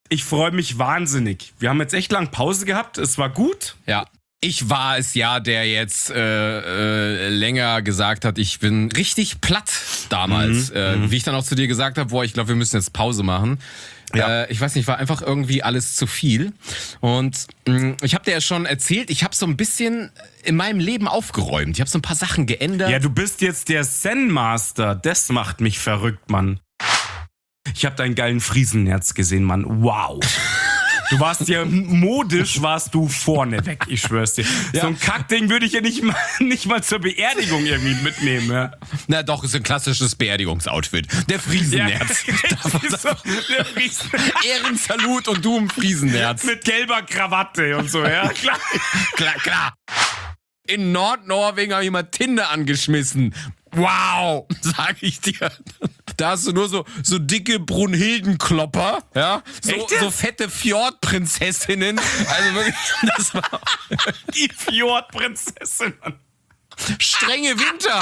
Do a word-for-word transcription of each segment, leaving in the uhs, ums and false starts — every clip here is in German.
Ich freue mich wahnsinnig. Wir haben jetzt echt lang Pause gehabt. Es war gut. Ja. Ich war es ja, der jetzt äh, äh, länger gesagt hat, ich bin richtig platt damals. Mhm, äh, mhm. Wie ich dann auch zu dir gesagt habe, boah, ich glaube, wir müssen jetzt Pause machen. Ja. Äh, ich weiß nicht, war einfach irgendwie alles zu viel. Und mh, ich habe dir ja schon erzählt, ich habe so ein bisschen in meinem Leben aufgeräumt. Ich habe so ein paar Sachen geändert. Ja, du bist jetzt der Zen-Master. Das macht mich verrückt, Mann. Ich habe deinen geilen Friesennerz gesehen, Mann. Wow. Du warst ja modisch, warst du vorne weg, ich schwör's dir. Ja. So ein Kackding würde ich ja nicht mal, nicht mal zur Beerdigung irgendwie mitnehmen. Ja. Na doch, ist ein klassisches Beerdigungsoutfit. Der Friesennerz. So, der Friesen- Ehrensalut und du im Friesennerz. Mit gelber Krawatte und so, ja, klar. Klar, klar. In Nordnorwegen habe ich mal Tinder angeschmissen. Wow, sag ich dir. Da hast du nur so, so dicke Brunhildenklopper, ja? So, Echt jetzt? so fette Fjordprinzessinnen. Also wirklich, das war Die Fjordprinzessin, Mann. strenge Winter.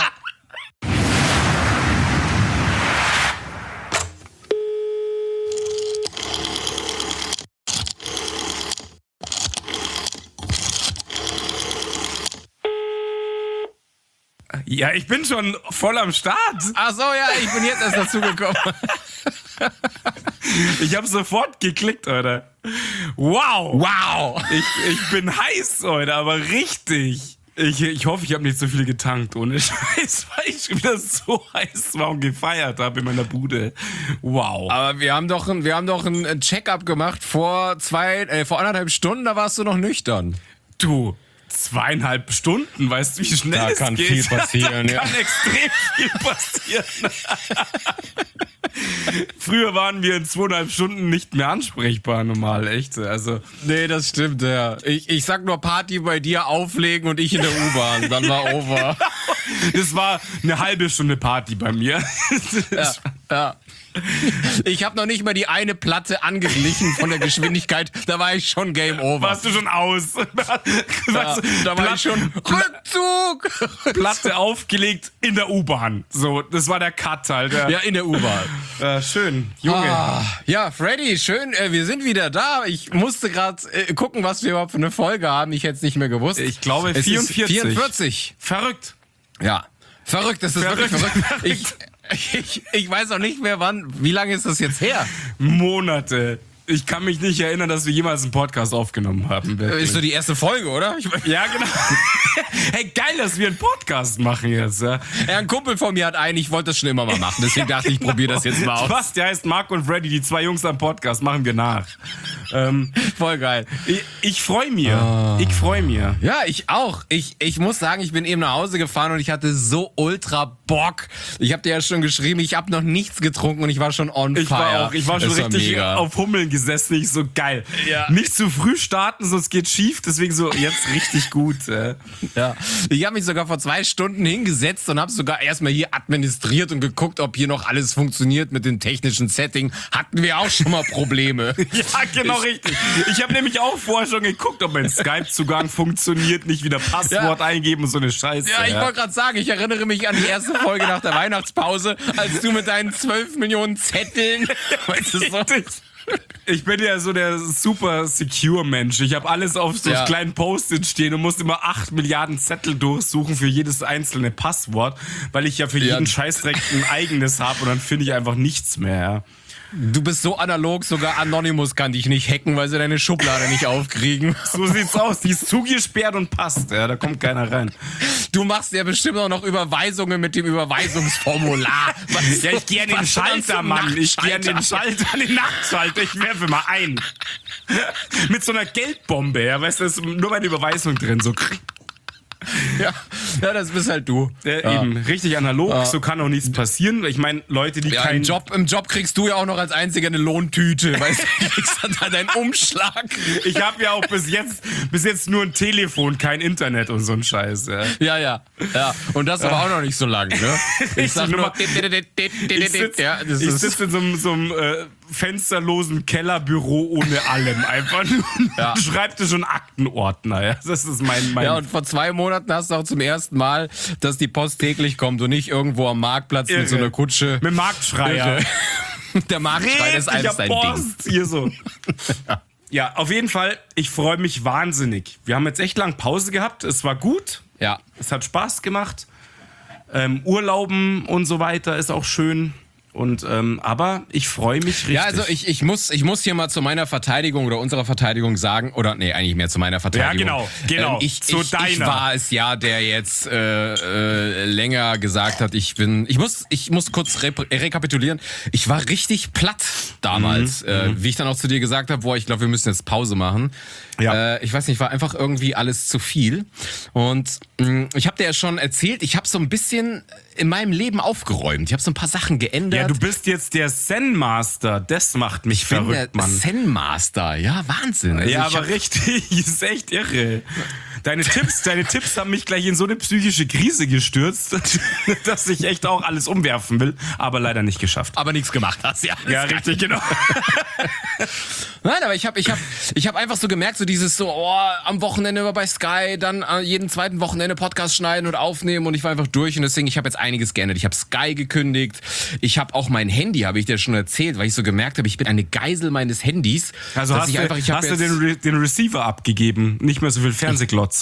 Ja, ich bin schon voll am Start. Ach so, ja, ich bin jetzt erst dazugekommen. Ich habe sofort geklickt, Alter. Wow. Wow. Ich, ich bin heiß heute, aber richtig. Ich, ich hoffe, ich habe nicht so viel getankt, ohne Scheiß, weil ich schon wieder so heiß war und gefeiert habe in meiner Bude. Wow. Aber wir haben doch, ein- wir haben doch ein Check-up gemacht vor zwei, äh, vor anderthalb Stunden, da warst du noch nüchtern. Du, zweieinhalb Stunden, weißt du, wie schnell Da es kann geht? viel passieren, da ja. kann extrem viel passieren. Früher waren wir in zweieinhalb Stunden nicht mehr ansprechbar, normal, echt. Also, Nee, das stimmt, ja. Ich, ich sag nur Party bei dir auflegen und ich in der U-Bahn, dann war over. das war eine halbe Stunde Party bei mir. Ja, ja. Ich habe noch nicht mal die eine Platte angeglichen von der Geschwindigkeit, da war ich schon Game Over. Warst du schon aus? Ja, da war ich schon Rückzug. Platte aufgelegt in der U-Bahn. So, das war der Cut, Alter. Ja, in der U-Bahn. Äh, schön, Junge. Ah, ja, Freddy, schön, äh, wir sind wieder da. Ich musste gerade äh, gucken, was wir überhaupt für eine Folge haben. Ich hätte es nicht mehr gewusst. Ich glaube Es ist vierundvierzig. vierundvierzig. Verrückt. Ja. Verrückt, das ist Verrückt, wirklich verrückt. verrückt. Ich, ich, ich weiß auch nicht mehr wann. Wie lange ist das jetzt her? Monate. Ich kann mich nicht erinnern, dass wir jemals einen Podcast aufgenommen haben. wirklich. Ist so die erste Folge, oder? Ich, Ja, genau. Hey, geil, dass wir einen Podcast machen jetzt. Ja, ja, ein Kumpel von mir hat einen, ich wollte das schon immer mal machen. Deswegen dachte ich, ich probiere das jetzt mal aus. Was? Der heißt Marc und Freddy, die zwei Jungs am Podcast, machen wir nach. Ähm, Voll geil. ich ich freue mir. Ich freue mir. Ja, ich auch. Ich, ich muss sagen, ich bin eben nach Hause gefahren und ich hatte so ultra Bock. Ich habe dir ja schon geschrieben, ich habe noch nichts getrunken und ich war schon on Ich fire. war auch, ich war schon Das richtig mega. auf Hummeln gesessen. Ich so geil. Ja. Nicht zu früh starten, sonst geht schief. Deswegen so jetzt richtig gut. Äh. Ja. Ich habe mich sogar vor zwei Stunden hingesetzt und habe sogar erstmal hier administriert und geguckt, ob hier noch alles funktioniert mit dem technischen Setting. Hatten wir auch schon mal Probleme. Ja, genau richtig. Ich habe nämlich auch vorher schon geguckt, ob mein Skype-Zugang funktioniert, nicht wieder Passwort Ja. eingeben und so eine Scheiße. Ja, ich wollte gerade sagen, ich erinnere mich an die erste Folge nach der Weihnachtspause, als du mit deinen zwölf Millionen Zetteln, weißt du so, Ich bin ja so der super secure Mensch. Ich habe alles auf so Ja. kleinen Post-it stehen und muss immer acht Milliarden Zettel durchsuchen für jedes einzelne Passwort, weil ich ja für Ja. jeden Scheißdreck ein eigenes habe und dann finde ich einfach nichts mehr. Ja. du bist so analog, sogar Anonymous kann dich nicht hacken, weil sie deine Schublade nicht aufkriegen. So sieht's aus. Die ist zugesperrt und passt. Ja, da kommt keiner rein. Du machst ja bestimmt auch noch Überweisungen mit dem Überweisungsformular. Was Ja, ich gehe an den was dann Schalter, zum Mann. Ich gehe an den Nachtschalter? Schalter, an den Nachtschalter. Ich werfe mal ein. Mit so einer Geldbombe, ja. Weißt du, da ist nur meine Überweisung drin. So. Ja, ja, das bist halt du. Äh, ja. Eben, richtig analog. Ja. So kann auch nichts passieren. Ich meine, Leute, die Ja, keinen im Job, im Job kriegst du ja auch noch als einziger eine Lohntüte. Weißt du, du kriegst dann da deinen Umschlag. Ich habe ja auch bis jetzt, bis jetzt nur ein Telefon, kein Internet und so ein Scheiß. Ja. Ja, ja, ja. Und das aber auch noch nicht so lang, ne? Ich sag nur, Ich sitze ja, das ich ist, sitz in so einem, so einem äh, fensterlosen Kellerbüro ohne allem. Einfach nur Ja. ein Schreibtisch und Aktenordner. Ja. Das ist mein... mein ja, und vor zwei Monaten hast du auch zum ersten Mal, dass die Post täglich kommt und nicht irgendwo am Marktplatz mit so einer Kutsche. Mit Marktschreier. Irre. Der Marktschrei ist alles dein Post Ding. hier so. Ja, auf jeden Fall, ich freue mich wahnsinnig. Wir haben jetzt echt lang Pause gehabt. Es war gut. Ja. Es hat Spaß gemacht. Ähm, Urlauben und so weiter ist auch schön. Und, ähm, aber ich freue mich richtig. Ja, also ich, ich, muss, ich muss hier mal zu meiner Verteidigung oder unserer Verteidigung sagen, oder nee, eigentlich mehr zu meiner Verteidigung. Ja, genau, genau. Ähm, ich, zu ich, deiner. ich war es ja, der jetzt äh, äh, länger gesagt hat, ich bin, ich muss, ich muss kurz re- rekapitulieren. Ich war richtig platt damals, mhm, äh, wie ich dann auch zu dir gesagt habe, boah, ich glaube, wir müssen jetzt Pause machen. Ja. Äh, ich weiß nicht, war einfach irgendwie alles zu viel. Und mh, ich habe dir ja schon erzählt, ich habe so ein bisschen in meinem Leben aufgeräumt. Ich habe so ein paar Sachen geändert. Ja, du bist jetzt der Zen-Master. Das macht mich ich bin verrückt, der Mann. Zen-Master. Ja, Wahnsinn. Also ja, aber hab... richtig. Ist echt irre. Deine Tipps, deine Tipps haben mich gleich in so eine psychische Krise gestürzt, dass ich echt auch alles umwerfen will, aber leider nicht geschafft. Aber nichts gemacht hast, ja. Ja, richtig, genau. Nein, aber ich habe ich hab, ich hab einfach so gemerkt, so dieses so, oh, am Wochenende immer bei Sky, dann äh, jeden zweiten Wochenende Podcast schneiden und aufnehmen und ich war einfach durch und deswegen, ich habe jetzt einiges geändert. Ich habe Sky gekündigt, ich habe auch mein Handy, habe ich dir schon erzählt, weil ich so gemerkt habe, ich bin eine Geisel meines Handys. Also hast, ich du, einfach, ich hast du den, Re- den Receiver abgegeben, nicht mehr so viel Fernsehglotzen?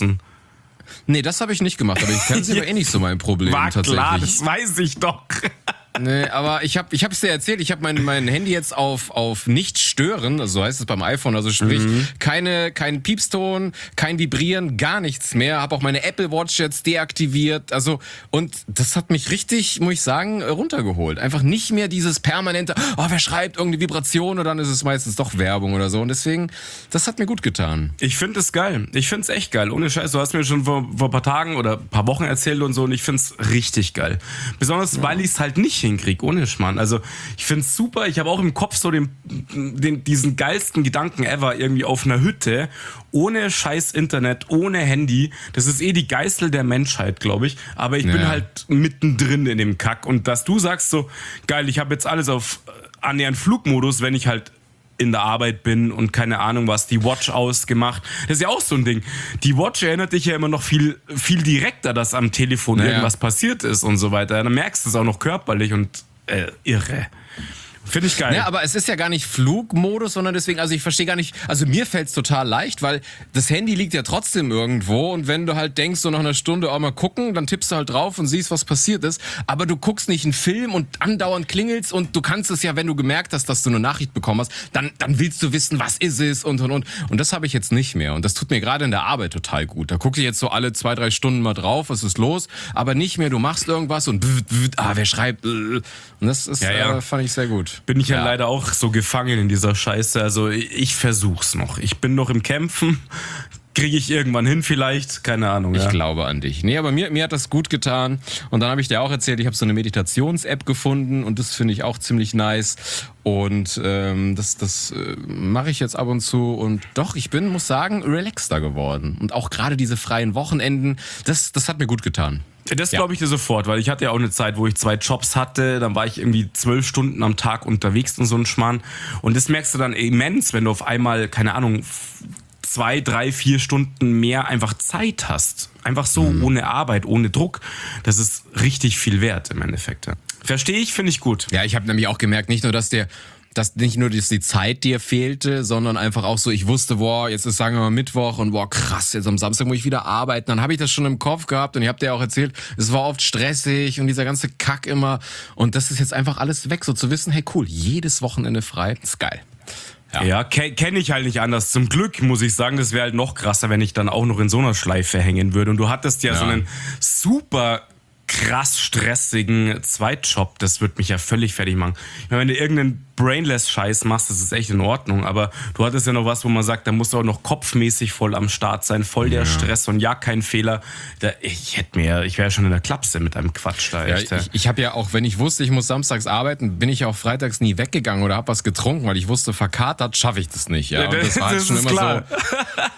Nee, das habe ich nicht gemacht, aber ich Fernsehen war eh nicht so mein Problem. War tatsächlich. Klar, das weiß ich doch. Nee, aber ich habe ich es dir erzählt, ich habe mein, mein Handy jetzt auf, auf nicht stören, also so heißt es beim iPhone, also sprich, mhm. keine, kein Piepston, kein Vibrieren, gar nichts mehr, habe auch meine Apple Watch jetzt deaktiviert, also und das hat mich richtig, muss ich sagen, runtergeholt. Einfach nicht mehr dieses permanente, oh, wer schreibt irgendeine Vibration und dann ist es meistens doch Werbung oder so und deswegen, das hat mir gut getan. Ich finde es geil, ich finde es echt geil, ohne Scheiß, du hast mir schon vor, vor ein paar Tagen oder ein paar Wochen erzählt und so und ich finde es richtig geil. Besonders, ja. weil ich es halt nicht hinkrieg, ohne Schmarrn. Also ich finde es super, ich habe auch im Kopf so den, den, diesen geilsten Gedanken ever irgendwie auf einer Hütte, ohne scheiß Internet, ohne Handy. Das ist eh die Geißel der Menschheit, glaube ich. Aber ich ja. bin halt mittendrin in dem Kack. Und dass du sagst so, geil, ich habe jetzt alles auf annähernd Flugmodus, wenn ich halt in der Arbeit bin und keine Ahnung was, die Watch ausgemacht. Das ist ja auch so ein Ding. Die Watch erinnert dich ja immer noch viel, viel direkter, dass am Telefon naja. irgendwas passiert ist und so weiter. Dann merkst du es auch noch körperlich und äh, irre. Finde ich geil. Ja, aber es ist ja gar nicht Flugmodus, sondern deswegen, also ich verstehe gar nicht, also mir fällt es total leicht, weil das Handy liegt ja trotzdem irgendwo und wenn du halt denkst, so nach einer Stunde auch mal gucken, dann tippst du halt drauf und siehst, was passiert ist, aber du guckst nicht einen Film und andauernd klingelst und du kannst es ja, wenn du gemerkt hast, dass du eine Nachricht bekommen hast, dann, dann willst du wissen, was ist es und und und und das habe ich jetzt nicht mehr und das tut mir gerade in der Arbeit total gut. Da gucke ich jetzt so alle zwei, drei Stunden mal drauf, was ist los, aber nicht mehr, du machst irgendwas und ah, wer schreibt und das ist, ja, ja. Äh, fand ich sehr gut. Bin ich ja, ja leider auch so gefangen in dieser Scheiße. Also ich versuch's noch. Ich bin noch im Kämpfen. Kriege ich irgendwann hin vielleicht? Keine Ahnung. Ich ja. glaube an dich. Nee, aber mir, mir hat das gut getan. Und dann habe ich dir auch erzählt, ich habe so eine Meditations-App gefunden und das finde ich auch ziemlich nice. Und ähm, das, das äh, mache ich jetzt ab und zu. Und doch, ich bin, muss sagen, relaxter geworden. Und auch gerade diese freien Wochenenden, das, das hat mir gut getan. Das ja. glaube ich dir sofort, weil ich hatte ja auch eine Zeit, wo ich zwei Jobs hatte, dann war ich irgendwie zwölf Stunden am Tag unterwegs und so ein Schmarrn. Und das merkst du dann immens, wenn du auf einmal, keine Ahnung, zwei, drei, vier Stunden mehr einfach Zeit hast. Einfach so, mhm. ohne Arbeit, ohne Druck. Das ist richtig viel wert im Endeffekt. Verstehe ich, finde ich gut. Ja, ich habe nämlich auch gemerkt, nicht nur, dass der dass nicht nur dass die Zeit dir fehlte, sondern einfach auch so, ich wusste, boah, jetzt ist, sagen wir mal, Mittwoch und boah, krass, jetzt am Samstag muss ich wieder arbeiten. Dann habe ich das schon im Kopf gehabt und ich habe dir auch erzählt, es war oft stressig und dieser ganze Kack immer. Und das ist jetzt einfach alles weg, so zu wissen, hey cool, jedes Wochenende frei, ist geil. Ja, ja kenne ich halt nicht anders. Zum Glück muss ich sagen, das wäre halt noch krasser, wenn ich dann auch noch in so einer Schleife hängen würde. Und du hattest ja, ja. so einen super krass stressigen Zweitjob, das wird mich ja völlig fertig machen. Ich meine, wenn du irgendeinen Brainless-Scheiß machst, das ist echt in Ordnung, aber du hattest ja noch was, wo man sagt, da musst du auch noch kopfmäßig voll am Start sein, voll der ja. Stress und ja, kein Fehler. Da, ich hätte mir, ich wäre schon in der Klapse mit einem Quatsch da. Ja, echt, ich ich habe ja auch, wenn ich wusste, ich muss samstags arbeiten, bin ich ja auch freitags nie weggegangen oder habe was getrunken, weil ich wusste, verkatert schaffe ich das nicht. Ja, ja und das war halt das schon immer klar. so.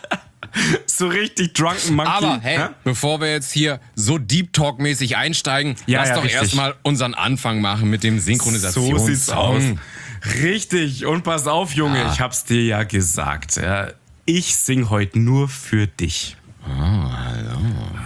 So richtig drunken monkey. Aber hey, hä? bevor wir jetzt hier so Deep Talk-mäßig einsteigen, ja, lass ja, doch erstmal unseren Anfang machen mit dem Synchronisationssong. So sieht's aus. Richtig. Und pass auf, Junge, ah. ich hab's dir ja gesagt. Ja. Ich sing heute nur für dich. Oh, hallo.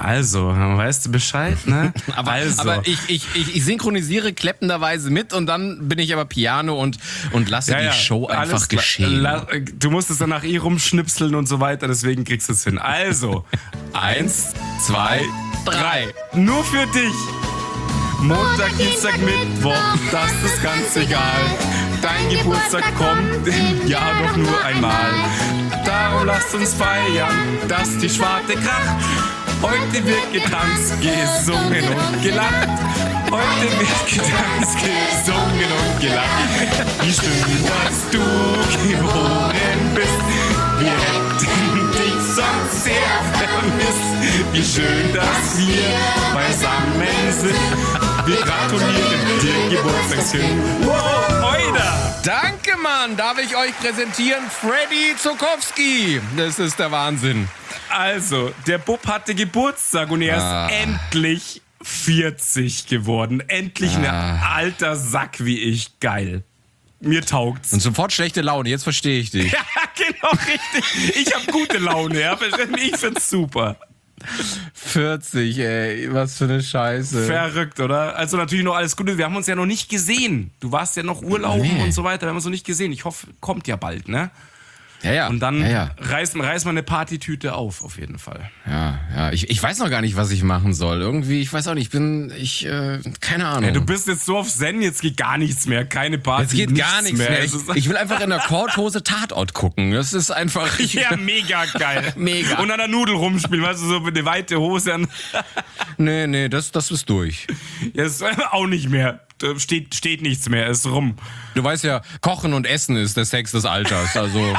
Also, weißt du Bescheid, ne? Aber, also. aber ich, ich, ich, ich synchronisiere kleppenderweise mit und dann bin ich aber Piano und, und lasse ja, die ja, Show einfach alles klar. geschehen. La- Du musst es dann nach eh rumschnipseln und so weiter, deswegen kriegst du es hin. Also, eins, zwei, drei. Nur für dich. Montag, Dienstag, Mittwoch, das ist ganz egal. Dein Geburtstag kommt im Jahr doch nur einmal. Darum lasst uns feiern, dass die Schwarte kracht. Heute wird getanzt, gesungen und gelacht. Heute wird getanzt, gesungen und gelacht. Wie schön, dass du geboren bist. Wir hätten dich sonst sehr vermisst. Wie schön, dass wir beisammen sind. Wir gratulieren dir, Geburtstagskind. Wow, Oida! Danke, Mann. Darf ich euch präsentieren? Freddy Zukowski. Das ist der Wahnsinn. Also, der Bub hatte Geburtstag und er Ah. ist endlich vierzig geworden. Endlich ein Ah. alter Sack wie ich. Geil. Mir taugt's. Und sofort schlechte Laune. Jetzt verstehe ich dich. Ja, genau, richtig. Ich hab gute Laune, ja. Ich find's super. vierzig, ey. Was für eine Scheiße. Verrückt, oder? Also natürlich noch alles Gute. Wir haben uns ja noch nicht gesehen. Du warst ja noch Urlauben Nee. und so weiter. Wir haben uns noch nicht gesehen. Ich hoffe, kommt ja bald, ne? Ja, ja. Und dann ja, ja. reiß, reiß mal eine Partytüte auf, auf jeden Fall. Ja, ja. Ich, ich weiß noch gar nicht, was ich machen soll. Irgendwie, ich weiß auch nicht, ich bin, ich, äh, keine Ahnung. Ja, du bist jetzt so auf Zen, jetzt geht gar nichts mehr. Keine Party, Jetzt geht gar nichts mehr. Es Ich, ist- ich will einfach in der Korthose Tatort gucken. Das ist einfach. Ich, Ja, mega geil. Mega. Und an der Nudel rumspielen, weißt du, so mit eine weite Hose an. Nee, nee, das, das ist durch. Ja, ist auch nicht mehr. Da Steht, steht nichts mehr, ist rum. Du weißt ja, Kochen und Essen ist der Sex des Alters. Also.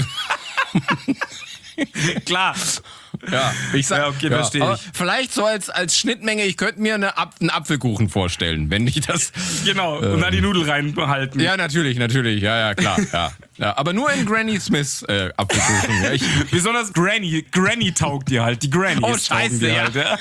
Klar. Ja, ich sag, Ja, okay, verstehe aber ich. Vielleicht so als, als Schnittmenge, ich könnte mir eine Ap einen Apfelkuchen vorstellen, wenn ich das. Genau. Und dann die Nudel reinhalten. Ja, natürlich, natürlich, ja, ja, klar. Ja, ja. Aber nur in Granny Smiths äh, Apfelkuchen. Ja, ich, Besonders Granny. Granny taugt dir halt. Die Granny. Oh, taugen scheiße, dir ja. Halt, ja.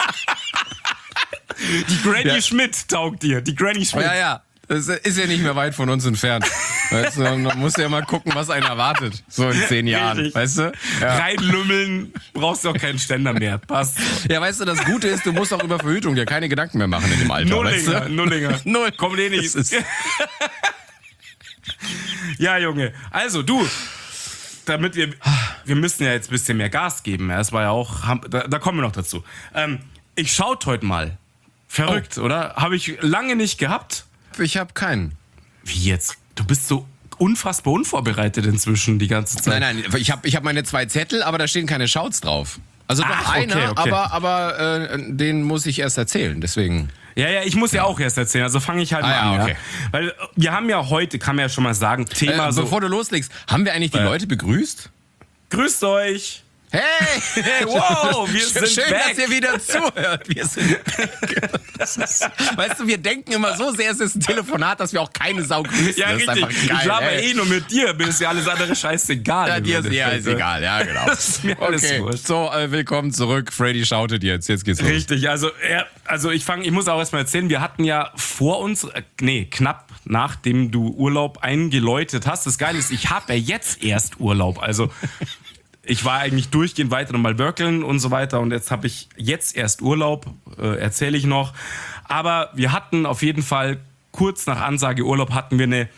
Die Granny Ja. Schmidt taugt dir. Die Granny Schmidt. ja, ja. Das ist ja nicht mehr weit von uns entfernt. Weißt du, man muss ja mal gucken, was einen erwartet. So in zehn Jahren. Richtig. Weißt du? Ja. Reinlümmeln, brauchst du auch keinen Ständer mehr. Passt. ja, weißt du, das Gute ist, du musst auch über Verhütung ja keine Gedanken mehr machen in dem Alter. Nullinger, weißt du? Nullinger. Null. Kommt eh nicht. Das ist- Ja, Junge. Also, du, damit wir, wir müssen ja jetzt ein bisschen mehr Gas geben. Ja, das war ja auch, haben- da, da kommen wir noch dazu. Ähm, ich schaut heute mal. Verrückt, Oh. oder? Habe ich lange nicht gehabt. Ich habe keinen. Wie jetzt? Du bist so unfassbar unvorbereitet inzwischen die ganze Zeit. Nein, nein, ich habe ich hab meine zwei Zettel, aber da stehen keine Shouts drauf. Also doch Ach, okay, einer, okay. aber, aber äh, den muss ich erst erzählen, deswegen. Ja, ja, ich muss ja, auch erst erzählen, also fange ich halt Ah, mal ja, an. okay. Ja? Weil äh, wir haben ja heute, kann man ja schon mal sagen, Thema Äh, so. bevor du loslegst, haben wir eigentlich die Äh. Leute begrüßt? Grüßt euch! Hey! Wow, wir Schön, sind schön, back. dass ihr wieder zuhört. Wir sind back. Das ist, weißt du, wir denken immer so sehr, es ist ein Telefonat, dass wir auch keine Sau grüßen. Ja, das ist richtig. einfach geil. ich laber ey. eh nur mit dir, mir ist ja alles andere scheißegal. Ja, im dir ist, ja, Endeffekt, ist ne? egal, ja, genau. Das ist mir alles Okay, wurscht. so, äh, willkommen zurück. Freddy shoutet jetzt. Jetzt geht's los. Richtig, also, er, also ich fange, ich muss auch erstmal erzählen, wir hatten ja vor uns, äh, nee, knapp nachdem du Urlaub eingeläutet hast. Das Geile ist, ich habe ja jetzt erst Urlaub, also ich war eigentlich durchgehend weiter nochmal workeln und so weiter und jetzt habe ich jetzt erst Urlaub, äh, erzähle ich noch. Aber wir hatten auf jeden Fall, kurz nach Ansage Urlaub, hatten wir eine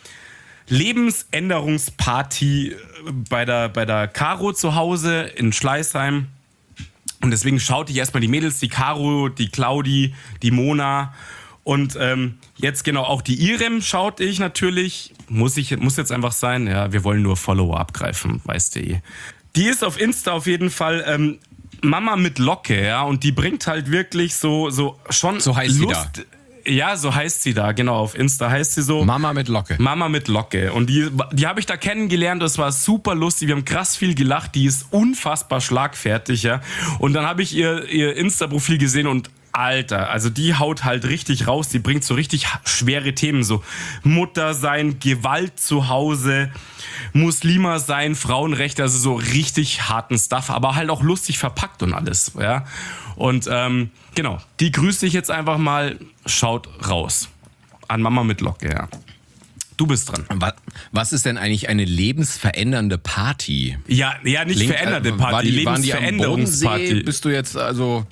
Lebensänderungsparty bei der, bei der Caro zu Hause in Schleißheim. Und deswegen schaute ich erstmal die Mädels, die Caro, die Claudi, die Mona und ähm, jetzt genau auch die Irem schaute ich natürlich. Muss, ich, muss jetzt einfach sein, ja, wir wollen nur Follower abgreifen, weißt du eh. Die ist auf Insta auf jeden Fall ähm, Mama mit Locke, ja, und die bringt halt wirklich so, so schon So heißt sie Lust. Ja, so heißt sie da, genau, auf Insta heißt sie so. Mama mit Locke. Mama mit Locke. Und die, die habe ich da kennengelernt, das war super lustig, wir haben krass viel gelacht, die ist unfassbar schlagfertig, ja. Und dann habe ich ihr, ihr Insta-Profil gesehen und Alter, also die haut halt richtig raus, die bringt so richtig schwere Themen, so Mutter sein, Gewalt zu Hause, Muslima sein, Frauenrechte, also so richtig harten Stuff, aber halt auch lustig verpackt und alles, ja. Und ähm, genau, die grüße ich jetzt einfach mal, schaut raus. An Mama mit Locke, ja. Du bist dran. Wa- Was ist denn eigentlich eine lebensverändernde Party? Ja, ja, nicht Klingt, veränderte äh, Party, war die, waren die am Lebensveränderungsparty. Bodensee? Bist du jetzt also...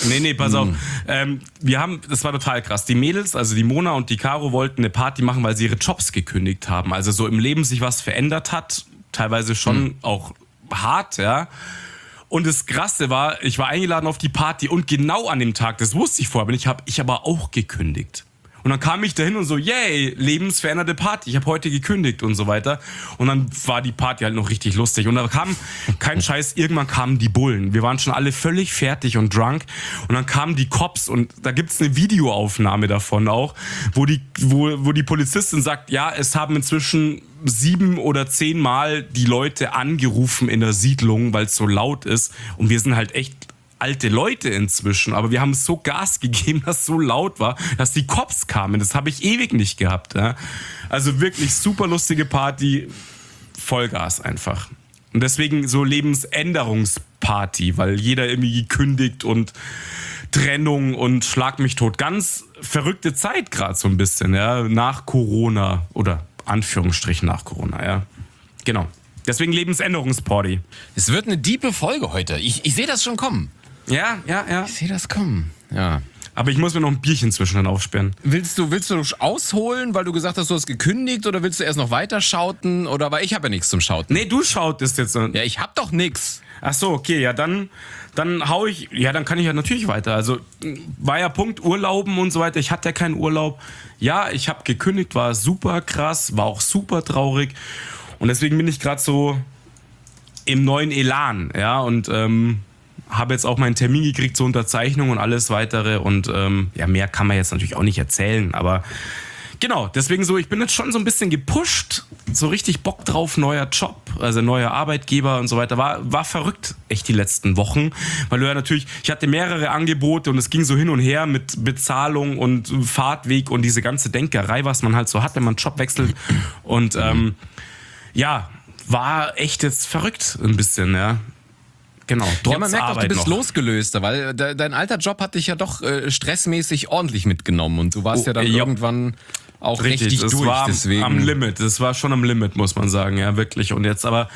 Nee, nee, pass auf. Ähm, wir haben, das war total krass. Die Mädels, also die Mona und die Caro, wollten eine Party machen, weil sie ihre Jobs gekündigt haben. Also so im Leben sich was verändert hat. Teilweise schon mhm. auch hart, ja. Und das Krasse war, ich war eingeladen auf die Party und genau an dem Tag, das wusste ich vorher, aber ich habe ich aber auch gekündigt. Und dann kam ich dahin und so, yay, lebensveränderte Party, ich habe heute gekündigt und so weiter. Und dann war die Party halt noch richtig lustig. Und da kam, kein Scheiß, irgendwann kamen die Bullen. Wir waren schon alle völlig fertig und drunk. Und dann kamen die Cops und da gibt's eine Videoaufnahme davon auch, wo die, wo, wo die Polizistin sagt, ja, es haben inzwischen sieben oder zehn Mal die Leute angerufen in der Siedlung, weil es so laut ist. Und wir sind halt echt alte Leute inzwischen, aber wir haben so Gas gegeben, dass es so laut war, dass die Cops kamen. Das habe ich ewig nicht gehabt. Ja? Also wirklich super lustige Party, Vollgas einfach. Und deswegen so Lebensänderungsparty, weil jeder irgendwie gekündigt und Trennung und Schlag mich tot. Ganz verrückte Zeit gerade so ein bisschen, ja, nach Corona oder Anführungsstrichen nach Corona, ja. Genau. Deswegen Lebensänderungsparty. Es wird eine diepe Folge heute. Ich, ich sehe das schon kommen. Ja, ja, ja. Ich sehe das kommen. Ja. Aber ich muss mir noch ein Bierchen zwischendrin aufsperren. Willst du, willst du ausholen, weil du gesagt hast, du hast gekündigt, oder willst du erst noch weiter schauten? Oder weil ich habe ja nichts zum Schauten. Nee, du schautest jetzt. Ja, ich hab doch nichts. Ach so, okay, ja, dann, dann hau ich, ja, dann kann ich ja natürlich weiter. Also war ja Punkt Urlauben und so weiter. Ich hatte ja keinen Urlaub. Ja, ich habe gekündigt, war super krass, war auch super traurig. Und deswegen bin ich gerade so im neuen Elan, ja, und ähm, habe jetzt auch meinen Termin gekriegt zur Unterzeichnung und alles weitere. Und ähm, ja, mehr kann man jetzt natürlich auch nicht erzählen, aber genau, deswegen so, ich bin jetzt schon so ein bisschen gepusht, so richtig Bock drauf, neuer Job, also neuer Arbeitgeber und so weiter. War, war verrückt, echt die letzten Wochen, weil du ja natürlich, ich hatte mehrere Angebote und es ging so hin und her mit Bezahlung und Fahrtweg und diese ganze Denkerei, was man halt so hat, wenn man einen Job wechselt. Und ähm, ja, war echt jetzt verrückt ein bisschen, ja. Genau, trotz ja, man merkt auch, du bist noch. losgelöster, weil de, dein alter Job hat dich ja doch äh, stressmäßig ordentlich mitgenommen und du warst Oh, ja dann ja. irgendwann auch Richtig, richtig das durch. war deswegen. am Limit, das war schon am Limit, muss man sagen, ja, wirklich. Und jetzt aber,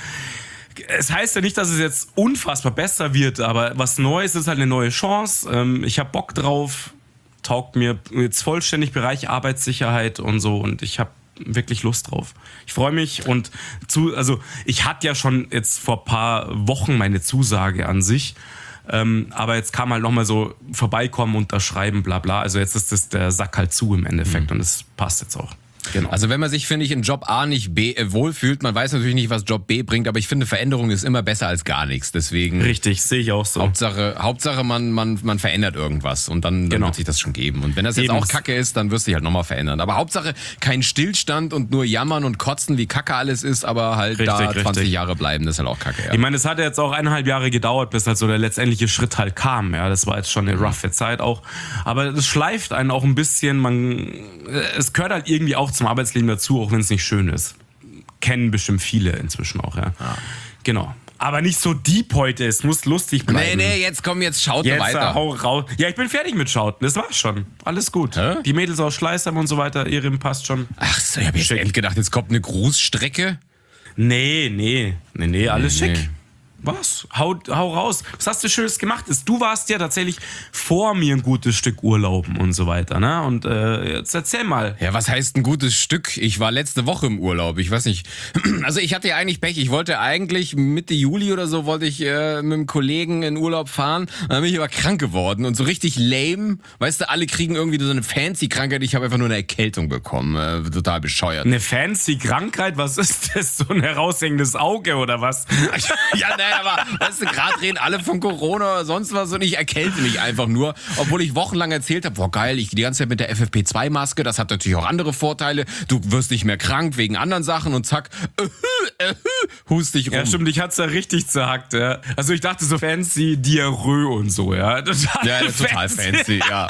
es heißt ja nicht, dass es jetzt unfassbar besser wird, aber was Neues ist halt eine neue Chance. Ähm, ich habe Bock drauf, taugt mir jetzt vollständig Bereich Arbeitssicherheit und so und ich habe wirklich Lust drauf. Ich freue mich und zu, also ich hatte ja schon jetzt vor ein paar Wochen meine Zusage an sich, ähm, aber jetzt kam halt nochmal so vorbeikommen, unterschreiben, bla bla. Also jetzt ist das der Sack halt zu im Endeffekt mhm. und es passt jetzt auch. Genau. Also wenn man sich, finde ich, in Job A nicht B äh, wohlfühlt, man weiß natürlich nicht, was Job B bringt, aber ich finde, Veränderung ist immer besser als gar nichts. Deswegen Richtig, sehe ich auch so. Hauptsache, Hauptsache man, man, man verändert irgendwas und dann, dann Genau. wird sich das schon geben. Und wenn das jetzt Eben. auch Kacke ist, dann wirst du dich halt nochmal verändern. Aber Hauptsache kein Stillstand und nur jammern und kotzen, wie Kacke alles ist, aber halt Richtig, da zwanzig richtig. Jahre bleiben, das ist halt auch Kacke. Ja. Ich meine, es hat ja jetzt auch eineinhalb Jahre gedauert, bis halt so der letztendliche Schritt halt kam. Ja, das war jetzt schon eine roughe Zeit auch. Aber das schleift einen auch ein bisschen. Man, es gehört halt irgendwie auch zum Arbeitsleben dazu, auch wenn es nicht schön ist. Kennen bestimmt viele inzwischen auch, ja. Ja. Genau. Aber nicht so deep heute, es muss lustig bleiben. Nee, nee, jetzt komm, jetzt schaut Jetzt weiter. äh, hau raus. Ja, ich bin fertig mit Schauten, das war's schon. Alles gut. Hä? Die Mädels aus Schleißheim und so weiter, Ihrem passt schon. Ach so, ich hab jetzt Schick. echt gedacht, jetzt kommt eine Grußstrecke. Nee, nee, nee, nee, alles Nee, schick. nee. Was? Hau, hau raus. Was hast du Schönes gemacht? Du warst ja tatsächlich vor mir ein gutes Stück Urlauben und so weiter, ne? Und äh, jetzt erzähl mal. Ja, was heißt ein gutes Stück? Ich war letzte Woche im Urlaub. Ich weiß nicht. Also ich hatte ja eigentlich Pech. Ich wollte eigentlich Mitte Juli oder so wollte ich äh, mit einem Kollegen in Urlaub fahren. Dann bin ich aber krank geworden und so richtig lame. Weißt du, alle kriegen irgendwie so eine fancy Krankheit. Ich habe einfach nur eine Erkältung bekommen. Äh, total bescheuert. Eine fancy Krankheit? Was ist das? So ein heraushängendes Auge oder was? Ja, naja, aber weißt du, gerade reden alle von Corona oder sonst was und ich erkälte mich einfach nur, obwohl ich wochenlang erzählt habe, boah geil, ich gehe die ganze Zeit mit der F F P zwei Maske, das hat natürlich auch andere Vorteile, du wirst nicht mehr krank wegen anderen Sachen und zack, äh, äh, hust dich rum. Ja, stimmt, ich hat's ja richtig zerhackt, ja. Also ich dachte so fancy Diarrhoe und so, ja. Total Ja, das ist total fancy, ja.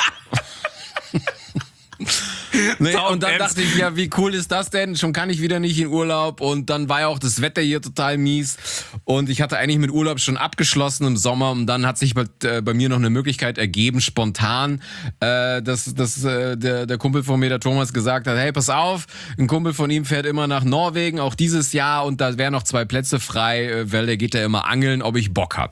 Nee, und dann dachte ich, ja, wie cool ist das denn? Schon kann ich wieder nicht in Urlaub und dann war ja auch das Wetter hier total mies und ich hatte eigentlich mit Urlaub schon abgeschlossen im Sommer und dann hat sich bei, äh, bei mir noch eine Möglichkeit ergeben, spontan, äh, dass, dass äh, der, der Kumpel von mir, der Thomas, gesagt hat, hey, pass auf, ein Kumpel von ihm fährt immer nach Norwegen, auch dieses Jahr und da wären noch zwei Plätze frei, äh, weil der geht da immer angeln, ob ich Bock hab.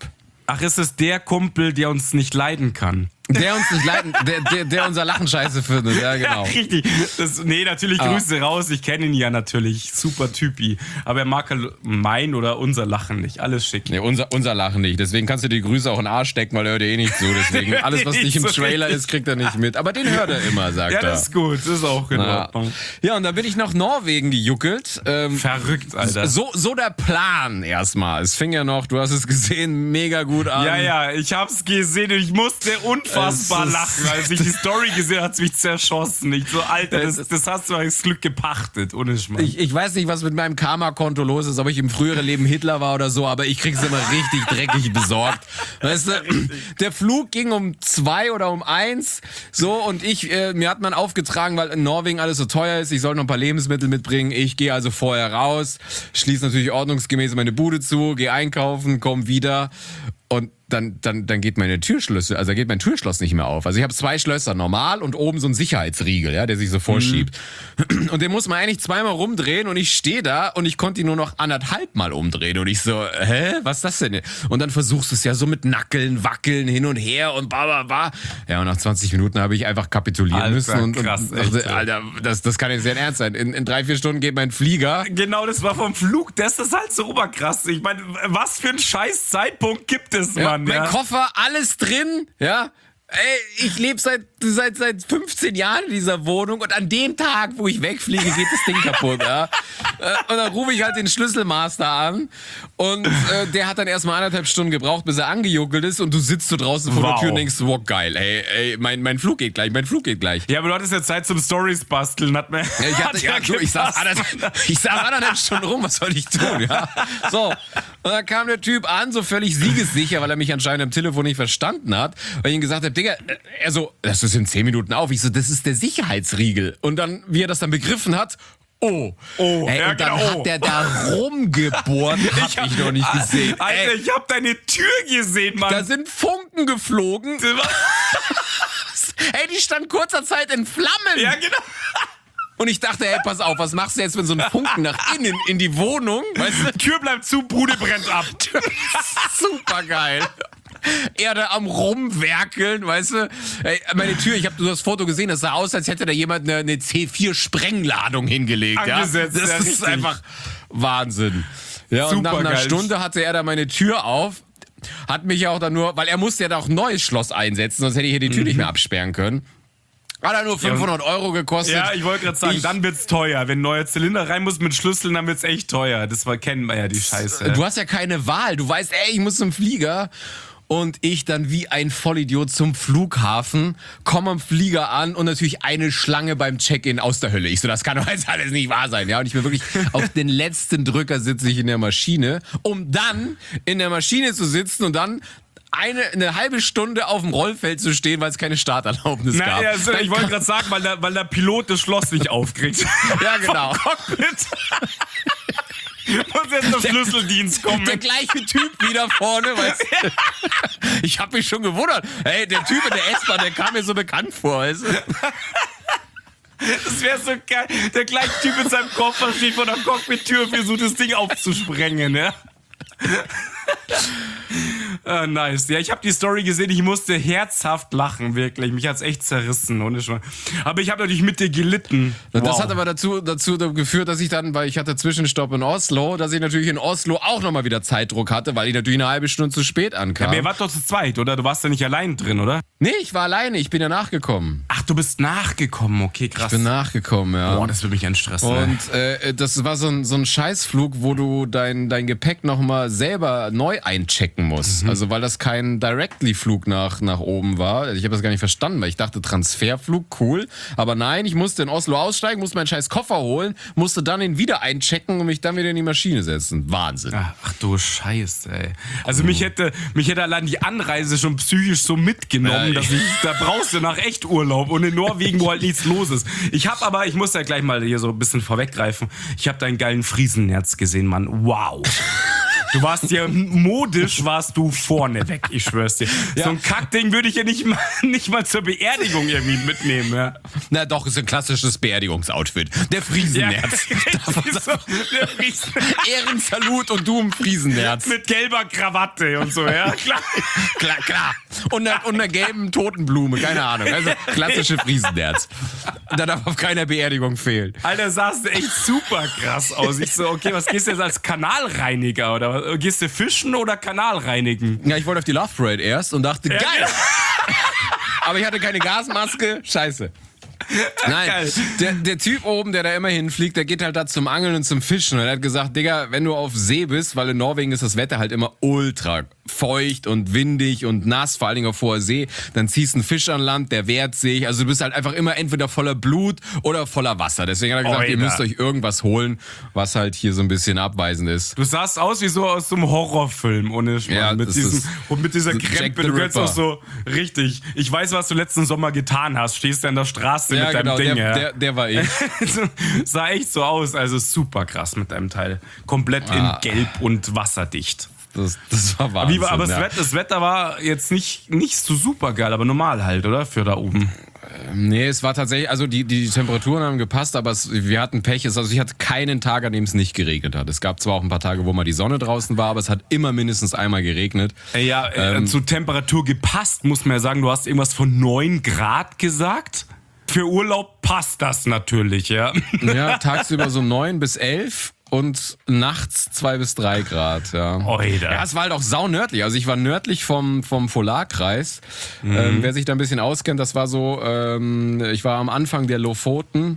Ach, ist es der Kumpel, der uns nicht leiden kann? Der uns nicht leiden, der, der, der unser Lachen scheiße findet, ja genau. Ja, richtig. Das, nee, natürlich Ah. Grüße raus. Ich kenne ihn ja natürlich. Super Typi. Aber er mag halt mein oder unser Lachen nicht. Alles schick. Nee, unser, unser Lachen nicht. Deswegen kannst du die Grüße auch in den Arsch stecken, weil er hört eh nicht zu. Deswegen alles, was nicht im so Trailer richtig. ist, kriegt er nicht mit. Aber den hört er immer, sagt Ja, er. das ist gut. Das ist auch in Ja. Ordnung. Ja, und dann bin ich nach Norwegen gejuckelt. Ähm, Verrückt, Alter. so, so der Plan erstmal. Es fing ja noch, du hast es gesehen, mega gut an. Ja, ja, ich hab's gesehen und ich musste unfassbar Es ist- lachen. Als ich die Story gesehen habe, hat's mich zerschossen. Ich so, Alter, Es das, das hast du als Glück gepachtet. Ohne Schmarrn. Ich, ich weiß nicht, was mit meinem Karma-Konto los ist, ob ich im früheren Leben Hitler war oder so, aber ich krieg's immer richtig dreckig besorgt. Weißt du, der Flug ging um zwei oder um eins, so, und ich, äh, mir hat man aufgetragen, weil in Norwegen alles so teuer ist, ich soll noch ein paar Lebensmittel mitbringen. Ich gehe also vorher raus, schließe natürlich ordnungsgemäß meine Bude zu, gehe einkaufen, komm wieder. Und dann, dann, dann geht meine Türschlüssel, also da geht mein Türschloss nicht mehr auf. Also ich habe zwei Schlösser, normal und oben so ein Sicherheitsriegel, ja, der sich so vorschiebt. Mhm. Und den muss man eigentlich zweimal rumdrehen und ich stehe da und ich konnte ihn nur noch anderthalb Mal umdrehen. Und ich so, hä, was ist das denn? Und dann versuchst du es ja so mit Nackeln, Wackeln, hin und her und ba, ba, ba. Ja, und nach zwanzig Minuten habe ich einfach kapitulieren Alter, müssen. Und, krass, und echt, dachte, Alter, das, das kann jetzt sehr ernst sein. In, in drei, vier Stunden geht mein Flieger. Genau, das war vom Flug. Das ist halt so oberkrass. Ich meine, was für ein scheiß Zeitpunkt gibt es, Ja, Mann? mein Ja. Koffer, alles drin, ja. Ey, ich lebe seit, seit, seit fünfzehn Jahren in dieser Wohnung und an dem Tag, wo ich wegfliege, geht das Ding kaputt, ja. Äh, Und dann rufe ich halt den Schlüsselmaster an und äh, der hat dann erstmal anderthalb Stunden gebraucht, bis er angejuckelt ist und du sitzt so draußen vor Wow. der Tür und denkst, wow, geil, ey, ey, mein, mein Flug geht gleich, mein Flug geht gleich. Ja, aber du hattest ja Zeit zum Stories basteln, hat mir. Ja, ich, hatte, ja, du, ich, saß anderthalb, ich saß anderthalb Stunden rum, was soll ich tun, ja? So, und dann kam der Typ an, so völlig siegessicher, weil er mich anscheinend am Telefon nicht verstanden hat, weil ich ihm gesagt habe, Digga, äh, er so, das ist in zehn Minuten auf. Ich so, das ist der Sicherheitsriegel. Und dann, wie er das dann begriffen hat, oh. Oh, Ey, ja, und dann genau. hat der da rumgebohrt, hab ich, noch nicht gesehen. Alter, Ey, ich hab deine Tür gesehen, Mann. da sind Funken geflogen. Ey, die stand kurzer Zeit in Flammen. Ja, genau. Und ich dachte, ey, pass auf, was machst du jetzt, wenn so ein Funken nach innen in die Wohnung? Weißt du? Tür bleibt zu, Bude brennt ab. Super geil. Er da am Rumwerkeln, weißt du? Ey, meine Tür, ich habe das Foto gesehen, das sah aus, als hätte da jemand eine, eine C vier Sprengladung hingelegt. Angesetzt, ja? Das ja, ist richtig. einfach Wahnsinn. Ja, und nach einer Supergeil. Stunde hatte er da meine Tür auf, hat mich ja auch dann nur, weil er musste ja da auch ein neues Schloss einsetzen, sonst hätte ich hier die Tür Mhm. nicht mehr absperren können. Hat er nur fünfhundert Euro gekostet. Ja, ich wollte gerade sagen, Ich- dann wird's teuer. Wenn ein neuer Zylinder rein muss mit Schlüsseln, dann wird's echt teuer. Das war, kennen wir ja die Scheiße. Du hast ja keine Wahl. Du weißt, ey, ich muss zum Flieger. Und ich dann wie ein Vollidiot zum Flughafen, komme am Flieger an und natürlich eine Schlange beim Check-in aus der Hölle. Ich so, das kann doch jetzt alles nicht wahr sein. Ja, und ich bin wirklich auf den letzten Drücker sitze ich in der Maschine, um dann in der Maschine zu sitzen und dann eine, eine halbe Stunde auf dem Rollfeld zu stehen, weil es keine Starterlaubnis gab. Naja, also, ich wollte gerade sagen, weil der, weil der Pilot das Schloss nicht aufkriegt. Ja, genau. Vom Cockpit. Muss jetzt der Schlüsseldienst kommen. Der gleiche Typ wieder vorne, weißt du? Ich habe mich schon gewundert. Hey, der Typ in der S-Bahn, der kam mir so bekannt vor, weißt du? Das wäre so geil. Der gleiche Typ mit seinem Koffer steht vor der Cockpit-Tür und versucht, das Ding aufzusprengen, ja? Ah, nice. Ja, ich habe die Story gesehen, ich musste herzhaft lachen, wirklich. Mich hat's echt zerrissen. Ohne Schmarrn. Aber ich habe natürlich mit dir gelitten. Das Wow. hat aber dazu, dazu geführt, dass ich dann, weil ich hatte Zwischenstopp in Oslo, dass ich natürlich in Oslo auch nochmal wieder Zeitdruck hatte, weil ich natürlich eine halbe Stunde zu spät ankam. Aber ihr wart doch zu zweit, oder? Du warst ja nicht allein drin, oder? Nee, ich war alleine, ich bin ja nachgekommen. Ach, du bist nachgekommen. Okay, krass. Ich bin nachgekommen, ja. Boah, das würde mich anstressen. ey. Und äh, das war so ein, so ein Scheißflug, wo du dein, dein Gepäck nochmal selber neu einchecken musst. Also weil das kein Directly-Flug nach, nach oben war. Ich habe das gar nicht verstanden, weil ich dachte, Transferflug, cool. Aber nein, ich musste in Oslo aussteigen, musste meinen scheiß Koffer holen, musste dann ihn wieder einchecken und mich dann wieder in die Maschine setzen. Wahnsinn. Ach, ach du Scheiße, ey. Also mich hätte, mich hätte allein die Anreise schon psychisch so mitgenommen, Ja, dass ich, da brauchst du nach echt Urlaub und in Norwegen, wo halt nichts los ist. Ich habe aber, ich muss ja gleich mal hier so ein bisschen vorweggreifen, ich habe deinen geilen Friesennerz gesehen, Mann. Wow. Du warst ja modisch, warst du vorne weg, ich schwör's dir. Ja. So ein Kackding würde ich ja nicht mal, nicht mal zur Beerdigung irgendwie mitnehmen. Ja. Na doch, ist ein klassisches Beerdigungsoutfit. Der Friesennerz. so, der Friesen Ehrensalut und du im Friesennerz. mit gelber Krawatte und so, ja, klar. Klar, klar. Und einer, und einer gelben Totenblume, keine Ahnung. Also klassische Friesennerz. Da darf auf keiner Beerdigung fehlen. Alter, sahst du echt super krass aus. Ich so, okay, was gehst du jetzt als Kanalreiniger oder was? Gehst du fischen oder Kanal reinigen? Ja, ich wollte auf die Love Parade erst und dachte, Ja, geil. Aber ich hatte keine Gasmaske, scheiße. Nein, Geil. der, der Typ oben, der da immer hinfliegt, der geht halt da zum Angeln und zum Fischen. Und er hat gesagt, Digga, wenn du auf See bist, weil in Norwegen ist das Wetter halt immer ultra feucht und windig und nass, vor allen Dingen auf hoher See, dann ziehst du einen Fisch an Land, der wehrt sich. Also du bist halt einfach immer entweder voller Blut oder voller Wasser. Deswegen hat er gesagt, Alter. ihr müsst euch irgendwas holen, was halt hier so ein bisschen abweisend ist. Du sahst aus wie so aus so einem Horrorfilm, ohne Schmarrn. Ja, mit das diesem, ist und mit dieser Jack Krempe. the Du kennst Ripper. auch so, richtig. Ich weiß, was du letzten Sommer getan hast. Stehst da in der Straße Ja, mit deinem genau, Ding. der, ja. der, der war ich. Sah echt so aus. Also super krass mit deinem Teil. Komplett Ah. in gelb und wasserdicht. Das, das war Wahnsinn. Wie war, aber ja. das, Wetter, das Wetter war jetzt nicht, nicht so super geil, aber normal halt, oder? Für da oben. Nee, es war tatsächlich, also die, die Temperaturen haben gepasst, aber es, wir hatten Pech. Es, also ich hatte keinen Tag, an dem es nicht geregnet hat. Es gab zwar auch ein paar Tage, wo mal die Sonne draußen war, aber es hat immer mindestens einmal geregnet. Ja, äh, Ähm. zur Temperatur gepasst, muss man ja sagen. Du hast irgendwas von neun Grad gesagt. Für Urlaub passt das natürlich, ja. Ja, tagsüber so neun bis elf und nachts zwei bis drei Grad, ja. Oida. Ja, es war halt auch saunördlich. Also ich war nördlich vom, vom Polarkreis. Mhm. Ähm, wer sich da ein bisschen auskennt, das war so, ähm, ich war am Anfang der Lofoten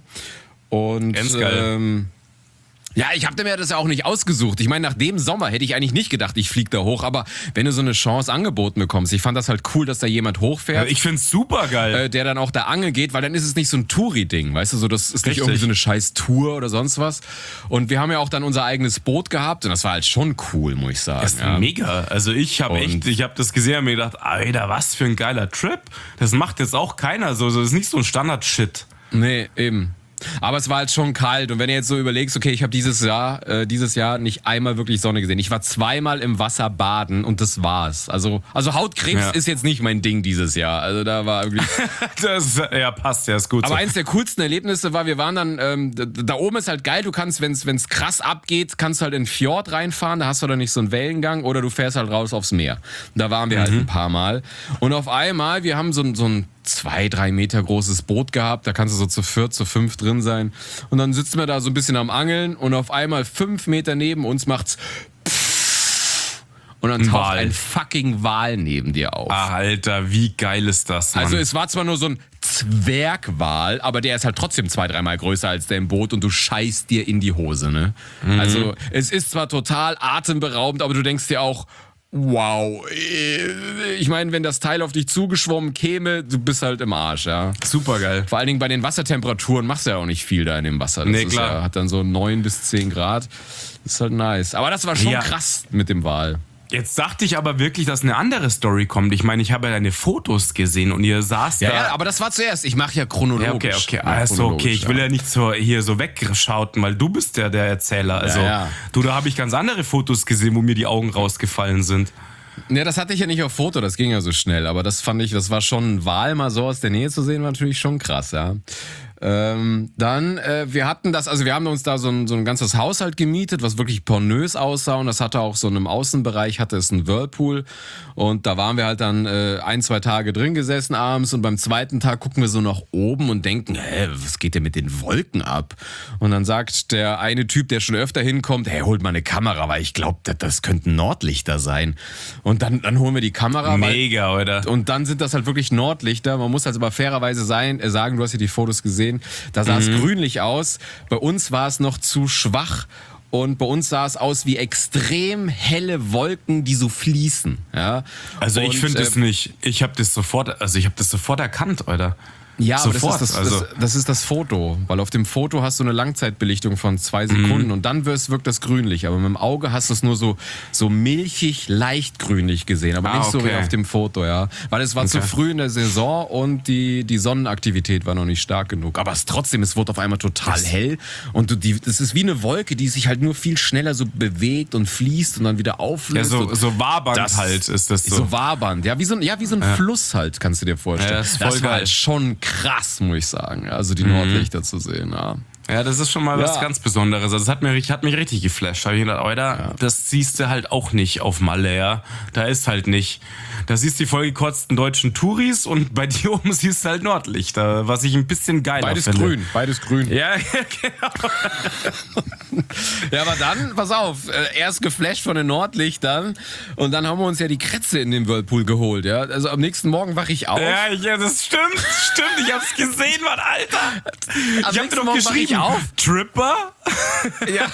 und Ganz geil. ähm, ja, ich habe mir das ja auch nicht ausgesucht. Ich meine, nach dem Sommer hätte ich eigentlich nicht gedacht, ich fliege da hoch. Aber wenn du so eine Chance angeboten bekommst, ich fand das halt cool, dass da jemand hochfährt. Ich find's super geil. Äh, der dann auch da angeln geht, weil dann ist es nicht so ein Touri-Ding, weißt du, so das ist nicht Richtig. irgendwie so eine scheiß Tour oder sonst was. Und wir haben ja auch dann unser eigenes Boot gehabt und das war halt schon cool, muss ich sagen. Das ist ja. mega. Also ich habe Und- echt, ich habe das gesehen und mir gedacht, Alter, was für ein geiler Trip. Das macht jetzt auch keiner so. Das ist nicht so ein Standard-Shit. Nee, eben. Aber es war halt schon kalt und wenn du jetzt so überlegst, okay, ich habe dieses Jahr, äh, dieses Jahr nicht einmal wirklich Sonne gesehen. Ich war zweimal im Wasser baden und das war's. Also, also Hautkrebs Ja. ist jetzt nicht mein Ding dieses Jahr. Also da war wirklich. Das, ja, passt, ja, ist gut Aber so. eins der coolsten Erlebnisse war, wir waren dann, ähm, da, da oben ist halt geil, du kannst, wenn es krass abgeht, kannst du halt in den Fjord reinfahren, da hast du dann nicht so einen Wellengang oder du fährst halt raus aufs Meer. Da waren wir halt ein paar Mal. Und auf einmal, wir haben so, ein- so ein zwei, drei Meter großes Boot gehabt, da kannst du so zu viert, zu fünf drin sein. Und dann sitzen wir da so ein bisschen am Angeln und auf einmal fünf Meter neben uns macht's und dann Ein taucht Wal. ein fucking Wal neben dir auf. Ah, Alter, wie geil ist das, Mann. Also es war zwar nur so ein Zwergwal, aber der ist halt trotzdem zwei, dreimal größer als der im Boot und du scheißt dir in die Hose, ne? Mhm. Also es ist zwar total atemberaubend, aber du denkst dir auch, wow, äh, ich meine, wenn das Teil auf dich zugeschwommen käme, du bist halt im Arsch, ja. super geil. Vor allen Dingen bei den Wassertemperaturen machst du ja auch nicht viel da in dem Wasser. Das Nee, ist klar. Ja, hat dann so neun bis zehn Grad. Das ist halt nice. Aber das war schon Ja. krass mit dem Wal. Jetzt dachte ich aber wirklich, dass eine andere Story kommt. Ich meine, ich habe ja deine Fotos gesehen und ihr saßt Ja, da. ja, aber das war zuerst. Ich mache ja chronologisch. Ja, okay, okay. Ja, Also, okay, chronologisch, ich will ja. ja nicht so hier so wegschauten, weil du bist ja der Erzähler. Also, ja. du, da habe ich ganz andere Fotos gesehen, wo mir die Augen rausgefallen sind. Ja, das hatte ich ja nicht auf Foto, das ging ja so schnell, aber das fand ich, das war schon ein Wal mal so aus der Nähe zu sehen, war natürlich schon krass, ja. Ähm, dann, äh, wir hatten das, also wir haben uns da so ein, so ein ganzes Haus halt gemietet, was wirklich pornös aussah und das hatte auch so einem Außenbereich, hatte es einen Whirlpool und da waren wir halt dann äh, ein, zwei Tage drin gesessen abends und beim zweiten Tag gucken wir so nach oben und denken, hä, was geht denn mit den Wolken ab? Und dann sagt der eine Typ, der schon öfter hinkommt, hey, holt mal eine Kamera, weil ich glaube, das, das könnten Nordlichter sein. Und dann, dann holen wir die Kamera. weil- Mega, oder? und dann sind das halt wirklich Nordlichter. Man muss halt aber fairerweise sein, äh, sagen, du hast ja die Fotos gesehen, da sah es grünlich aus. Bei uns war es noch zu schwach und bei uns sah es aus wie extrem helle Wolken, die so fließen. Ja? Also ich Und, finde äh, es nicht. Ich habe das sofort, also ich habe das sofort erkannt, oder? Ja, aber Sofort, das, ist das, also. das, das ist das Foto, weil auf dem Foto hast du eine Langzeitbelichtung von zwei Sekunden Mhm. und dann wirst, wirkt das grünlich, aber mit dem Auge hast du es nur so, so milchig, leicht grünlich gesehen, aber Ah, nicht so wie okay. auf dem Foto, ja, weil es war zu Okay. früh in der Saison und die, die Sonnenaktivität war noch nicht stark genug, aber es trotzdem, es wurde auf einmal total Das- hell und du, die, das ist wie eine Wolke, die sich halt nur viel schneller so bewegt und fließt und dann wieder Ja, auflöst. so, und so wabernd das- halt ist das so. so wabernd, ja, wie so ein, ja, wie so ein Fluss halt, kannst du dir vorstellen. Ja, das ist voll war geil. halt schon krass, muss ich sagen. Also die Nordlichter zu sehen, ja. Ja, das ist schon mal was Ja. ganz Besonderes. Also das hat, mir, hat mich richtig geflasht. Da hab ich gedacht, Alter, das siehst du halt auch nicht auf Malle, ja. Da ist halt nicht. Da siehst du die vollgekotzten deutschen Touris und bei dir oben siehst du halt Nordlichter, was ich ein bisschen geiler Beides finde. grün, beides grün. Ja, ja, genau. Ja, aber dann, pass auf, äh, erst geflasht von den Nordlichtern und dann haben wir uns ja die Krätze in den Whirlpool geholt, ja. Also am nächsten Morgen wache ich auf. Ja, ja, das stimmt, stimmt. Ich hab's gesehen, Mann, Alter. Am Ich hab dir nächsten doch Morgen wach ich geschrieben. auf. Tripper? Ja.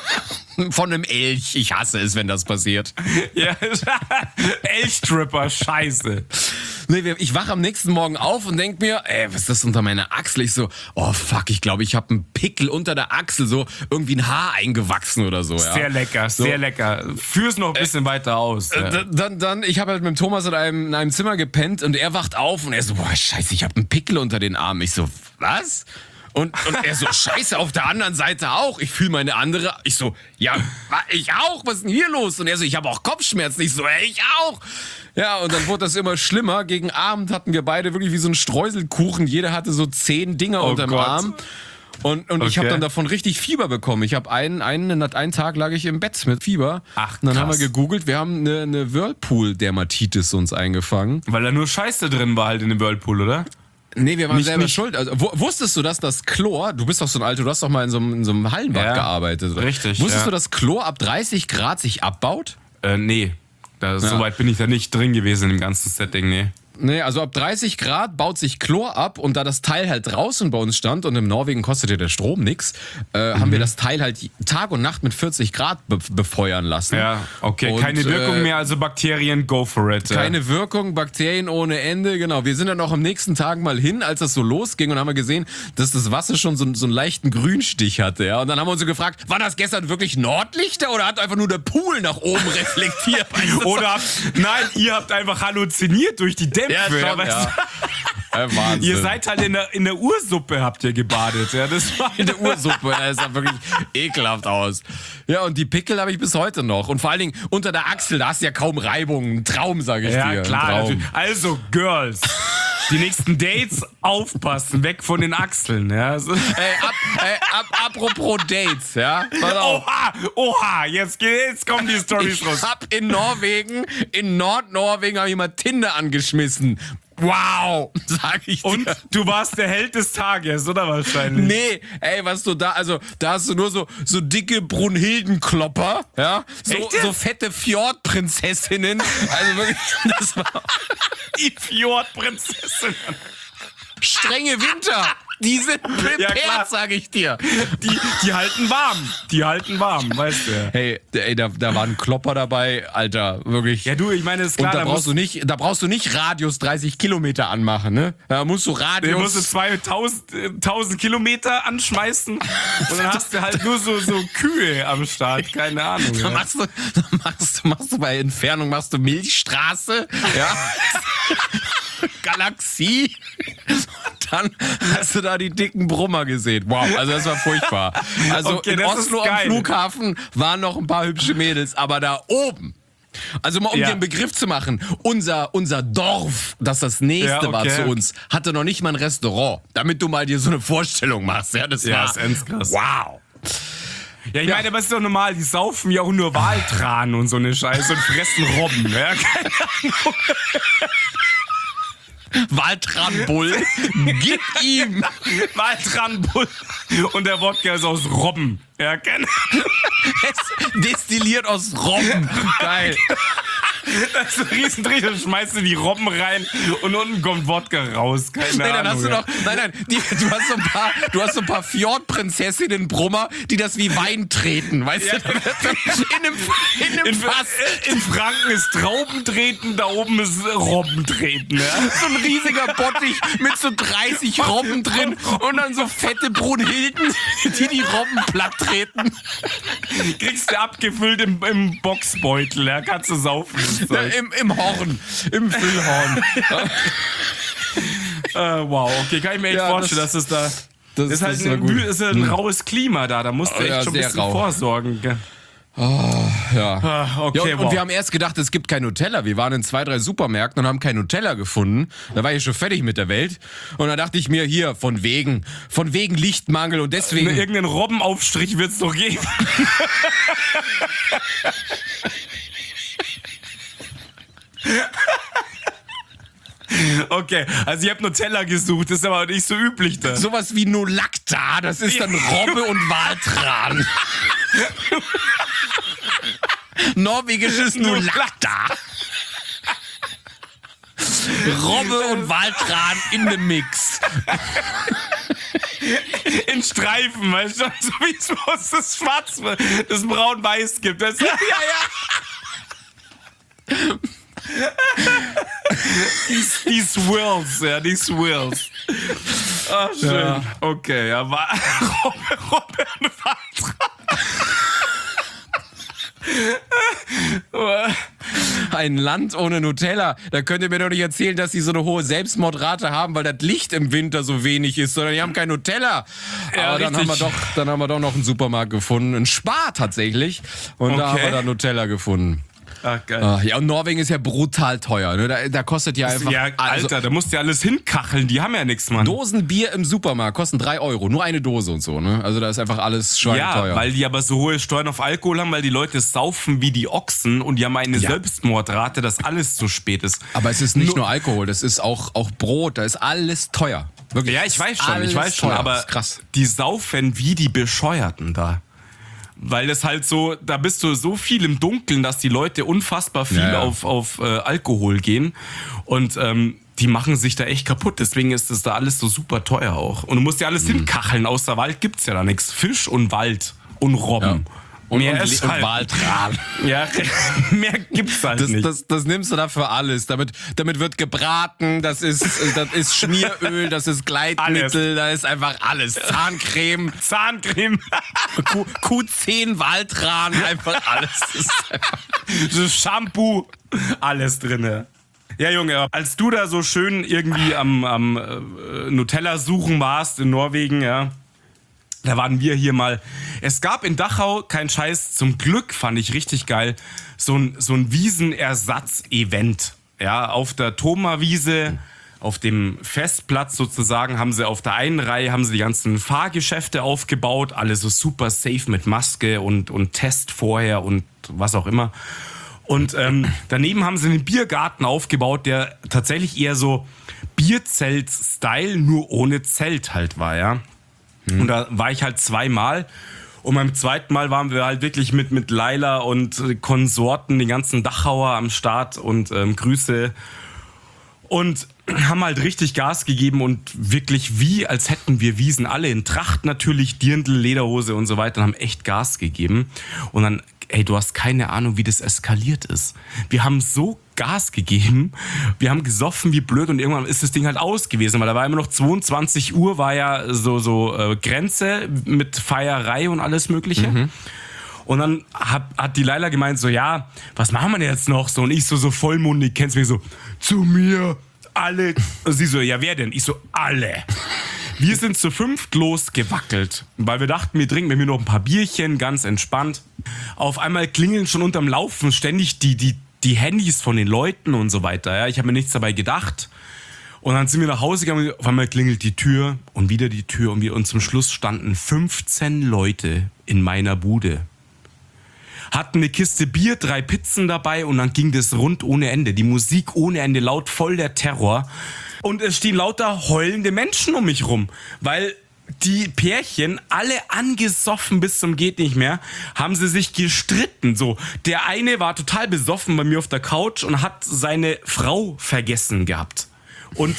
Von einem Elch. Ich hasse es, wenn das passiert. Ja, Elchtripper, scheiße. Nee, wir- ich wache am nächsten Morgen auf und denk mir, ey, was ist das unter meiner Achsel? Ich so, oh fuck, ich glaube, ich habe einen Pickel unter der Achsel, so irgendwie ein Haar eingewachsen oder so. Ja. Sehr lecker, sehr lecker. Führ's noch ein bisschen weiter aus. Ja. Äh, Dann, dann, ich habe halt mit dem Thomas in einem, in einem Zimmer gepennt und er wacht auf und er so, boah, scheiße, ich habe einen Pickel unter den Armen. Ich so, was? Und, und er so, scheiße, auf der anderen Seite auch. Ich fühle meine andere. Ich so, ja, wa- ich auch. Was ist denn hier los? Und er so, ich habe auch Kopfschmerzen. Ich so, ey, ich auch. Ja, und dann wurde das immer schlimmer. Gegen Abend hatten wir beide wirklich wie so ein Streuselkuchen. Jeder hatte so zehn Dinger Oh unterm Gott. Arm. Und, und ich habe Okay. dann davon richtig Fieber bekommen. Ich habe einen, einen, einen Tag lag ich im Bett mit Fieber. Ach, und dann haben wir krass. gegoogelt, wir haben eine, eine Whirlpool-Dermatitis uns eingefangen. Weil da nur Scheiße drin war halt in dem Whirlpool, oder? Nee, wir waren Nicht- selber nicht- schuld. Also, wu- wusstest du, dass das Chlor, du bist doch so ein Alter, du hast doch mal in so einem, in so einem Hallenbad Ja, gearbeitet. Oder? richtig, Wusstest ja. du, dass Chlor ab dreißig Grad sich abbaut? Äh, nee. Da, So weit bin ich da nicht drin gewesen in dem ganzen Setting, nee. Nee, also ab dreißig Grad baut sich Chlor ab und da das Teil halt draußen bei uns stand und in Norwegen kostete der Strom nix, äh, haben wir das Teil halt Tag und Nacht mit vierzig Grad be befeuern lassen. Ja, okay. Und, Keine Wirkung äh, mehr, also Bakterien, go for it. Keine Wirkung, Bakterien ohne Ende, genau. Wir sind dann auch am nächsten Tag mal hin, als das so losging und haben wir gesehen, dass das Wasser schon so, so einen leichten Grünstich hatte, ja. Und dann haben wir uns so gefragt, war das gestern wirklich Nordlichter oder hat einfach nur der Pool nach oben reflektiert? Weißt du, Oder habt, nein, ihr habt einfach halluziniert durch die Dämpfe. ja, schon, weißt ja. du? Äh, Wahnsinn. Ihr seid halt in der, in der Ursuppe habt ihr gebadet. Ja, das war in der Ursuppe, das sah wirklich ekelhaft aus. Ja, und die Pickel habe ich bis heute noch. Und vor allen Dingen unter der Achsel, da hast du ja kaum Reibung. Ein Traum, sage ich dir. Ja, Ein klar. Traum. Natürlich. Also, Girls, die nächsten Dates aufpassen, weg von den Achseln. Ja. So. Ey, ab, ey, ab, apropos Dates, ja. Pass auf. Oha, oha, jetzt, geht- jetzt kommen die Storys Ich raus. hab in Norwegen, in Nordnorwegen habe ich mal Tinder angeschmissen. Wow, sag ich dir. Und du warst der Held des Tages, oder wahrscheinlich? Nee, ey, was du da, also da hast du nur so, so dicke Brunhildenklopper, ja, so, Echt jetzt? so fette Fjordprinzessinnen, also wirklich, das war Die Fjordprinzessin. strenge Winter, die sind Ja, klar. prepared, sag ich dir. Die, die halten warm. Die halten warm, weißt du. Hey, ey, da, da war ein Klopper dabei, Alter, wirklich. Ja, du, ich meine, ist Und klar, da da brauchst musst, du nicht, da brauchst du nicht Radius dreißig Kilometer anmachen, ne? Da musst du du Radius. musst du zweitausend äh, tausend Kilometer anschmeißen und dann hast du halt nur so, so Kühe am Start, keine Ahnung. Da Ja. machst du, da machst, du- machst du bei Entfernung machst du Milchstraße, ja. Galaxie. Und dann hast du da die dicken Brummer gesehen. Wow, also das war furchtbar. Also Okay, in das ist Oslo am geil. Flughafen waren noch ein paar hübsche Mädels, aber da oben. Also mal um Ja. dir einen Begriff zu machen, unser, unser Dorf, das das nächste Ja, okay. war zu uns, hatte noch nicht mal ein Restaurant, damit du mal dir so eine Vorstellung machst. Ja, das Ja, war ist endkrass. wow. Ja, ich meine, aber es ist doch normal, die saufen ja auch nur Waltran und so eine Scheiße und fressen Robben. Ja, keine Ahnung. Waltranbull, gib ihm. Waltranbull und der Wodka ist aus Robben. Ja, keine Ahnung. Es destilliert aus Robben. Geil. Das ist ein Riesendreh, dann schmeißt du die Robben rein und unten kommt Wodka raus. Keine Nein, dann Ahnung. hast du noch, nein, nein, die, du hast so ein paar, du hast so ein paar Fjordprinzessinnen Brummer, die das wie Wein treten, weißt Ja. du? In einem, in einem in, Fass. in Franken ist Traubentreten, da oben ist Robbentreten. Ja? So ein riesiger Bottich mit so dreißig Robben drin und dann so fette Brunhilden, die die Robben platt treten. Kriegst du abgefüllt im, im Boxbeutel, ja? Kannst du saufen. das Ja, Zeug. im, Im Horn, im Füllhorn. Äh, wow, okay, kann ich mir echt Ja, vorstellen, das- dass es da... Das, ist halt das war ein, gut. ist ein raues Klima da, da musst du Oh, echt ja, schon ein sehr bisschen rau. vorsorgen. Gell? Ja. Ah, okay, Ja, und, wow. und wir haben erst gedacht, es gibt kein Nutella. Wir waren in zwei, drei Supermärkten und haben kein Nutella gefunden. Da war ich schon fertig mit der Welt. Und dann dachte ich mir, hier, von wegen, von wegen Lichtmangel und deswegen... Irgendeinen Robbenaufstrich wird es doch geben. Okay, also ihr habt Nutella gesucht, das ist aber nicht so üblich da. Sowas wie Nolacta, das ist dann Robbe und Waltran. Norwegisches Nolacta. Robbe und Waltran in dem Mix. In Streifen, weißt du, so wie es bei uns das Schwarz, das Braun-Weiß gibt. Das, ja, ja. die, die Swirls, ja, die Swirls. Ah, schön. Ja. Okay, ja, war Robbe, Robbe und Waltran. Ein Land ohne Nutella. Da könnt ihr mir doch nicht erzählen, dass die so eine hohe Selbstmordrate haben, weil das Licht im Winter so wenig ist, sondern die haben kein Nutella. Ja, Aber dann haben, wir richtig. doch, dann haben wir doch noch einen Supermarkt gefunden, einen Spar tatsächlich. Und da Okay. haben wir dann Nutella gefunden. Ach, geil. Ah, ja, und Norwegen ist ja brutal teuer. Ne? Da, da kostet ja einfach... Ja, also, Alter, da musst du ja alles hinkacheln, die haben ja nichts, Mann. Dosen Bier im Supermarkt kosten drei Euro. Nur eine Dose und so. Ne? Also da ist einfach alles Ja, schweineteuer. weil die aber so hohe Steuern auf Alkohol haben, weil die Leute saufen wie die Ochsen und die haben eine Ja. Selbstmordrate, dass alles zu spät ist. Aber es ist nicht Nur- nur Alkohol, das ist auch, auch Brot, da ist alles teuer. Wirklich. Ja, ich weiß schon, Alles ich weiß schon, teuer. aber Das ist krass. die saufen wie die Bescheuerten da. Weil das halt so, da bist du so viel im Dunkeln, dass die Leute unfassbar viel Ja, ja. auf, auf äh, Alkohol gehen. Und ähm, die machen sich da echt kaputt. Deswegen ist das da alles so super teuer auch. Und du musst ja alles Mhm. hinkacheln. Außer Wald gibt's ja da nichts. Fisch und Wald und Robben. Ja. Und, Mehr und, ist und halt, Waltran. Ja, mehr gibt's halt Das, nicht. das, das nimmst du da für alles. Damit, damit wird gebraten, das ist, das ist Schmieröl, das ist Gleitmittel, da ist einfach alles. Zahncreme, Zahncreme, Q, Q zehn Waltran, einfach alles. Das ist einfach das Shampoo, alles drinne. Ja, Junge, als du da so schön irgendwie am, am äh, Nutella suchen warst in Norwegen, ja, da waren wir hier mal. Es gab in Dachau, kein Scheiß, zum Glück fand ich richtig geil, so ein, so ein Wiesenersatz-Event. Ja, auf der Thoma-Wiese, auf dem Festplatz sozusagen, haben sie auf der einen Reihe haben sie die ganzen Fahrgeschäfte aufgebaut, alle so super safe mit Maske und, und Test vorher und was auch immer. Und ähm, daneben haben sie einen Biergarten aufgebaut, der tatsächlich eher so Bierzelt-Style, nur ohne Zelt halt war, ja. Und da war ich halt zweimal. Und beim zweiten Mal waren wir halt wirklich mit, mit Laila und äh, Konsorten, die ganzen Dachauer am Start und ähm, Grüße. Und haben halt richtig Gas gegeben und wirklich wie, als hätten wir Wiesen alle in Tracht natürlich, Dirndl, Lederhose und so weiter und haben echt Gas gegeben. Und dann, ey, du hast keine Ahnung, wie das eskaliert ist. Wir haben so Gas gegeben, wir haben gesoffen wie blöd und irgendwann ist das Ding halt aus gewesen, weil da war immer noch zweiundzwanzig Uhr, war ja so, so äh, Grenze mit Feierei und alles mögliche. Mhm. Und dann hat, hat die Laila gemeint so, ja, was machen wir denn jetzt noch? So, und ich so, so vollmundig, kennst mich so, zu mir, alle. Und sie so, ja, wer denn? Ich so, alle. Wir sind zu fünft losgewackelt, weil wir dachten, wir trinken mit mir noch ein paar Bierchen, ganz entspannt. Auf einmal klingeln schon unterm Laufen ständig die, die, die Handys von den Leuten und so weiter. Ja, ich habe mir nichts dabei gedacht. Und dann sind wir nach Hause gegangen, auf einmal klingelt die Tür und wieder die Tür und, wir, und zum Schluss standen fünfzehn Leute in meiner Bude. Hatten eine Kiste Bier, drei Pizzen dabei und dann ging das rund ohne Ende. Die Musik ohne Ende, laut, voll der Terror. Und es stehen lauter heulende Menschen um mich rum, weil die Pärchen, alle angesoffen bis zum geht nicht mehr, haben sie sich gestritten. So, der eine war total besoffen bei mir auf der Couch und hat seine Frau vergessen gehabt. Und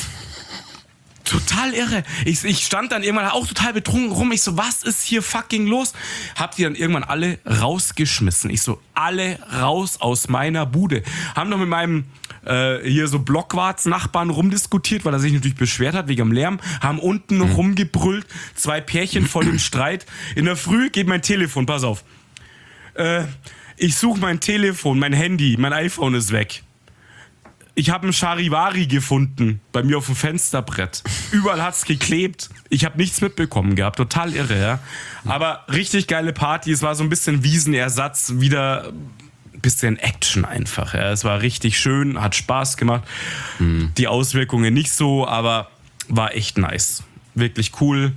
total irre. Ich, ich stand dann irgendwann auch total betrunken rum. Ich so, was ist hier fucking los? Hab die dann irgendwann alle rausgeschmissen. Ich so, alle raus aus meiner Bude. Haben noch mit meinem äh, hier so Blockwarts-Nachbarn rumdiskutiert, weil er sich natürlich beschwert hat wegen dem Lärm. Haben unten noch rumgebrüllt. Zwei Pärchen voll im Streit. In der Früh geht mein Telefon, pass auf. Äh, ich suche mein Telefon, mein Handy, mein iPhone ist weg. Ich habe einen Charivari gefunden bei mir auf dem Fensterbrett. Überall hat's geklebt. Ich habe nichts mitbekommen gehabt. Total irre, ja. Aber richtig geile Party. Es war so ein bisschen Wiesenersatz. Wieder ein bisschen Action einfach. Ja. Es war richtig schön, hat Spaß gemacht. Mhm. Die Auswirkungen nicht so, aber war echt nice. Wirklich cool.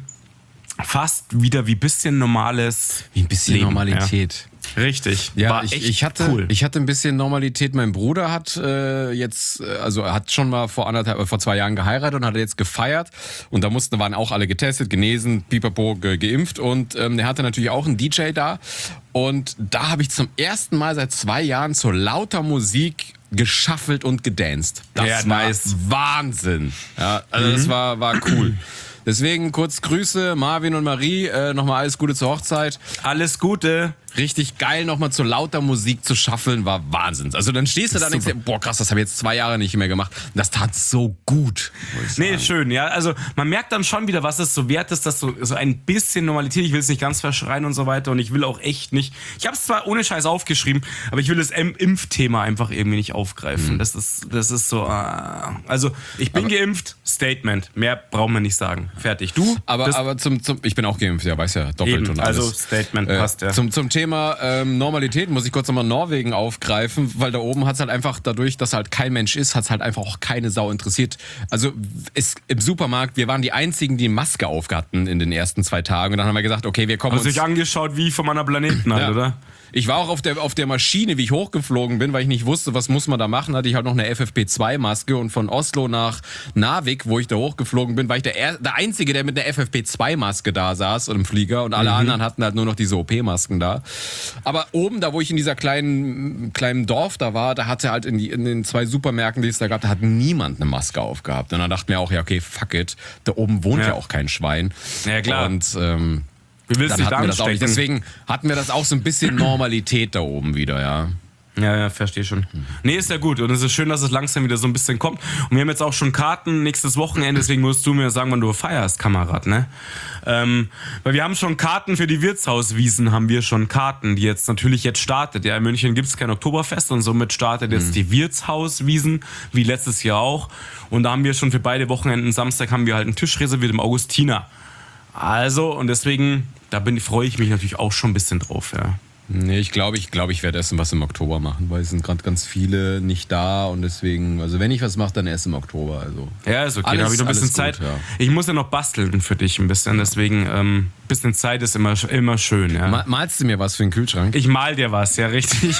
Fast wieder wie ein bisschen normales Wie ein bisschen Leben, Normalität. Ja. Richtig. Ja, war ich, echt ich, hatte, cool. ich hatte ein bisschen Normalität. Mein Bruder hat äh, jetzt, äh, also er hat schon mal vor anderthalb, äh, vor zwei Jahren geheiratet und hat jetzt gefeiert. Und da mussten, waren auch alle getestet, genesen, pipapo, ge, geimpft. Und ähm, er hatte natürlich auch einen D J da. Und da habe ich zum ersten Mal seit zwei Jahren zu lauter Musik geschaffelt und gedanced. Das Ja, war nice. Wahnsinn. Ja, also das war, war cool. Deswegen kurz Grüße, Marvin und Marie. Äh, nochmal alles Gute zur Hochzeit. Alles Gute. Richtig geil, nochmal zu lauter Musik zu schaffeln, war Wahnsinn. Also dann stehst du da und denkst dir, boah krass, das habe ich jetzt zwei Jahre nicht mehr gemacht. Und das tat so gut. Nee, schön, ja. Also man merkt dann schon wieder, was es so wert ist, dass so, so ein bisschen Normalität, ich will es nicht ganz verschreien und so weiter und ich will auch echt nicht, ich habe es zwar ohne Scheiß aufgeschrieben, aber ich will das M- Impfthema einfach irgendwie nicht aufgreifen. Mhm. Das ist das ist so, äh, also ich bin aber geimpft, Statement, mehr brauchen wir nicht sagen. Fertig. Du? Aber, aber zum, zum, ich bin auch geimpft, ja, weiß ja, doppelt Eben, und alles. also Statement äh, passt, ja. Zum, zum Thema ähm, Normalität muss ich kurz nochmal Norwegen aufgreifen, weil da oben hat es halt einfach, dadurch, dass halt kein Mensch ist, hat es halt einfach auch keine Sau interessiert. Also es, im Supermarkt, wir waren die Einzigen, die Maske aufhatten in den ersten zwei Tagen und dann haben wir gesagt, okay, wir kommen Hast du dich angeschaut wie von meiner Planeten halt, ja. oder? Ich war auch auf der, auf der Maschine, wie ich hochgeflogen bin, weil ich nicht wusste, was muss man da machen, hatte ich halt noch eine F F P zwei Maske und von Oslo nach Narvik, wo ich da hochgeflogen bin, war ich der, er- der Einzige, der mit einer F F P zwei Maske da saß und im Flieger und alle mhm. anderen hatten halt nur noch diese O P-Masken da. Aber oben, da wo ich in dieser kleinen, kleinen Dorf da war, da hatte halt in, die, in den zwei Supermärkten, die es da gab, da hat niemand eine Maske aufgehabt. Und dann dachte ich mir auch, ja okay, fuck it, da oben wohnt ja, ja auch kein Schwein. Ja klar. Und ähm, Wie willst du dich da hatten wir das auch nicht. anstecken? Deswegen hatten wir das auch so ein bisschen Normalität da oben wieder, ja. Ja, ja, verstehe schon. Nee, ist ja gut. Und es ist schön, dass es langsam wieder so ein bisschen kommt. Und wir haben jetzt auch schon Karten nächstes Wochenende, deswegen musst du mir sagen, wann du feierst, Kamerad, ne? Ähm, weil wir haben schon Karten für die Wirtshauswiesen, haben wir schon Karten, die jetzt natürlich jetzt startet. Ja, in München gibt es kein Oktoberfest und somit startet jetzt mhm. die Wirtshauswiesen, wie letztes Jahr auch. Und da haben wir schon für beide Wochenenden, Samstag haben wir halt einen Tisch reserviert im Augustiner. Also, und deswegen, da bin, freue ich mich natürlich auch schon ein bisschen drauf, ja. Nee, ich glaube, ich, glaub, ich werde erst was im Oktober machen, weil es sind gerade ganz viele nicht da und deswegen, also wenn ich was mache, dann erst im Oktober. Also ja, ist okay, alles, da habe ich noch ein bisschen Zeit. Gut, ja. Ich muss ja noch basteln für dich ein bisschen, deswegen ein ähm, bisschen Zeit ist immer, immer schön. Ja. Ma- malst du mir was für den Kühlschrank? Ich mal dir was, ja, richtig.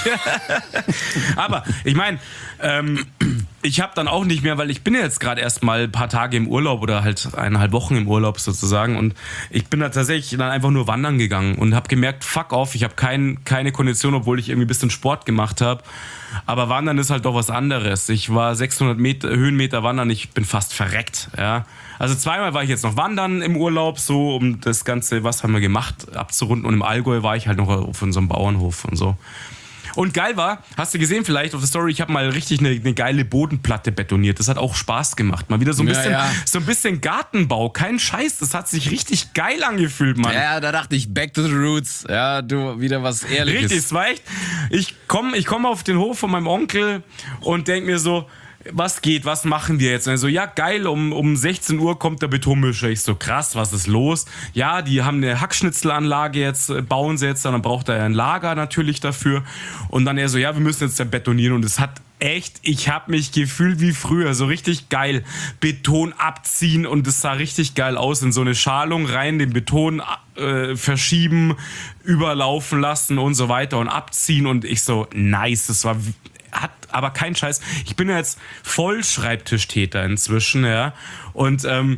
Aber ich meine, ähm, ich habe dann auch nicht mehr, weil ich bin ja jetzt gerade erst mal ein paar Tage im Urlaub oder halt eineinhalb Wochen im Urlaub sozusagen und ich bin da tatsächlich dann einfach nur wandern gegangen und habe gemerkt, fuck off, ich habe kein, keine Kondition, obwohl ich irgendwie ein bisschen Sport gemacht habe. Aber Wandern ist halt doch was anderes. Ich war sechshundert Meter, Höhenmeter wandern, ich bin fast verreckt. Ja. Also zweimal war ich jetzt noch wandern im Urlaub, so um das Ganze, was haben wir gemacht, abzurunden. Und im Allgäu war ich halt noch auf unserem Bauernhof und so. Und geil war, hast du gesehen vielleicht auf der Story, ich habe mal richtig eine, eine geile Bodenplatte betoniert. Das hat auch Spaß gemacht. Mal wieder so ein bisschen, ja, ja. so ein bisschen Gartenbau. Kein Scheiß, das hat sich richtig geil angefühlt, Mann. Ja, da dachte ich, back to the roots. Ja, du, wieder was Ehrliches. Richtig, es war echt, ich komme ich komm auf den Hof von meinem Onkel und denk mir so, was geht, was machen wir jetzt? Und er so, ja geil, um, um sechzehn Uhr kommt der Betonmischer. Ich so, krass, was ist los? Ja, die haben eine Hackschnitzelanlage jetzt, bauen sie jetzt, dann braucht er ein Lager natürlich dafür. Und dann er so, ja, wir müssen jetzt dann betonieren. Und es hat echt, ich habe mich gefühlt wie früher, so richtig geil. Beton abziehen und es sah richtig geil aus. In so eine Schalung rein, den Beton äh, verschieben, überlaufen lassen und so weiter und abziehen. Und ich so, nice, das war... hat aber keinen Scheiß. Ich bin ja jetzt voll Schreibtischtäter inzwischen, ja. Und ähm,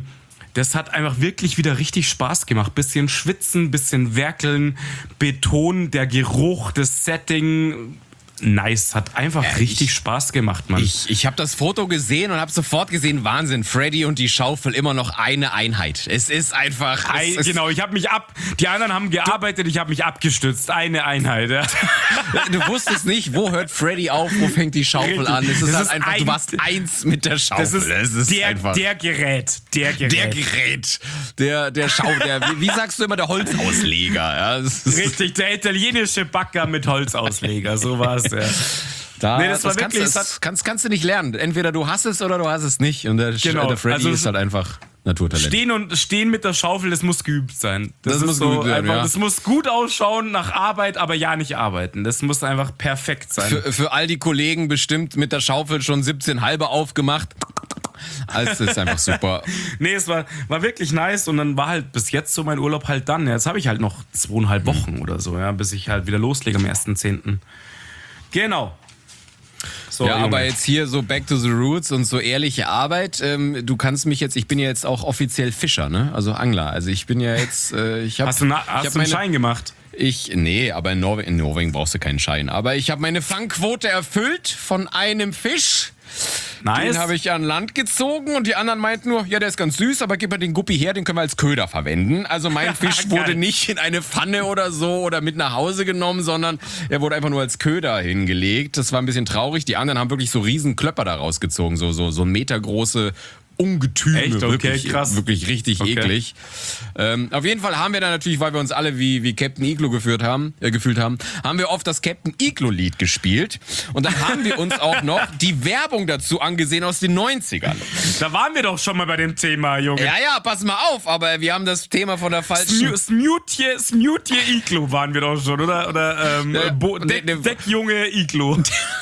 das hat einfach wirklich wieder richtig Spaß gemacht. Bisschen schwitzen, bisschen werkeln, Beton, der Geruch, das Setting. Nice, hat einfach ja, richtig ich, Spaß gemacht, Mann. Ich, ich habe das Foto gesehen und habe sofort gesehen, Wahnsinn, Freddy und die Schaufel immer noch eine Einheit. Es ist einfach... Es Ein, ist genau, ich habe mich ab... Die anderen haben gearbeitet, ich habe mich abgestützt. Eine Einheit, ja. Du wusstest nicht, wo hört Freddy auf, wo fängt die Schaufel an. Es ist das halt ist einfach, ein, du warst eins mit der Schaufel. Das ist, das ist der, einfach... Der Gerät, der Gerät. Der Gerät. Der, der Schau... Der, wie, wie sagst du immer, der Holzausleger. Ja, das ist richtig, der italienische Backer mit Holzausleger, so war es, ja. Da, nee, das, das, war wirklich, kannst, das kannst, kannst du nicht lernen. Entweder du hast es oder du hast es nicht. Und der, genau. der Freddy also, ist halt einfach Naturtalent. Stehen, und, stehen mit der Schaufel, das muss geübt sein. Das, das ist muss so geübt werden, einfach, ja. Das muss gut ausschauen nach Arbeit, aber ja nicht arbeiten. Das muss einfach perfekt sein. Für, für all die Kollegen bestimmt mit der Schaufel schon siebzehn halbe aufgemacht. Also das ist einfach super. Nee, es war, war wirklich nice und dann war halt bis jetzt so mein Urlaub halt dann. Jetzt habe ich halt noch zweieinhalb Wochen mhm. oder so, ja, bis ich halt wieder loslege am ersten zehnten Genau. So, ja, Junge. Aber jetzt hier so back to the roots und so ehrliche Arbeit. Ähm, du kannst mich jetzt, ich bin ja jetzt auch offiziell Fischer, ne? Also Angler. Also ich bin ja jetzt, äh, ich habe... Hast du, na, hast hab du einen Schein gemacht? Ich, nee, aber in Norwegen, in Norwegen brauchst du keinen Schein. Aber ich habe meine Fangquote erfüllt von einem Fisch. Nice. Den habe ich an Land gezogen und die anderen meinten nur, ja, der ist ganz süß, aber gib mir den Guppi her, den können wir als Köder verwenden. Also mein Fisch wurde nicht in eine Pfanne oder so oder mit nach Hause genommen, sondern er wurde einfach nur als Köder hingelegt. Das war ein bisschen traurig. Die anderen haben wirklich so riesen Klöpper da rausgezogen, so, so, so metergroße Ungetüme. Echt? Okay, wirklich, krass. Wirklich richtig okay. eklig. Ähm, auf jeden Fall haben wir dann natürlich, weil wir uns alle wie, wie Captain Iglo geführt haben, äh, gefühlt haben, haben wir oft das Captain Iglo-Lied gespielt. Und dann haben wir uns auch noch die Werbung dazu angesehen aus den neunzigern. Da waren wir doch schon mal bei dem Thema, Junge. Ja, ja, pass mal auf, aber wir haben das Thema von der falschen... Smutje, Smutje Iglo waren wir doch schon, oder? Oder ähm, äh, Bo- Deck, ne, ne, Deckjunge Iglo.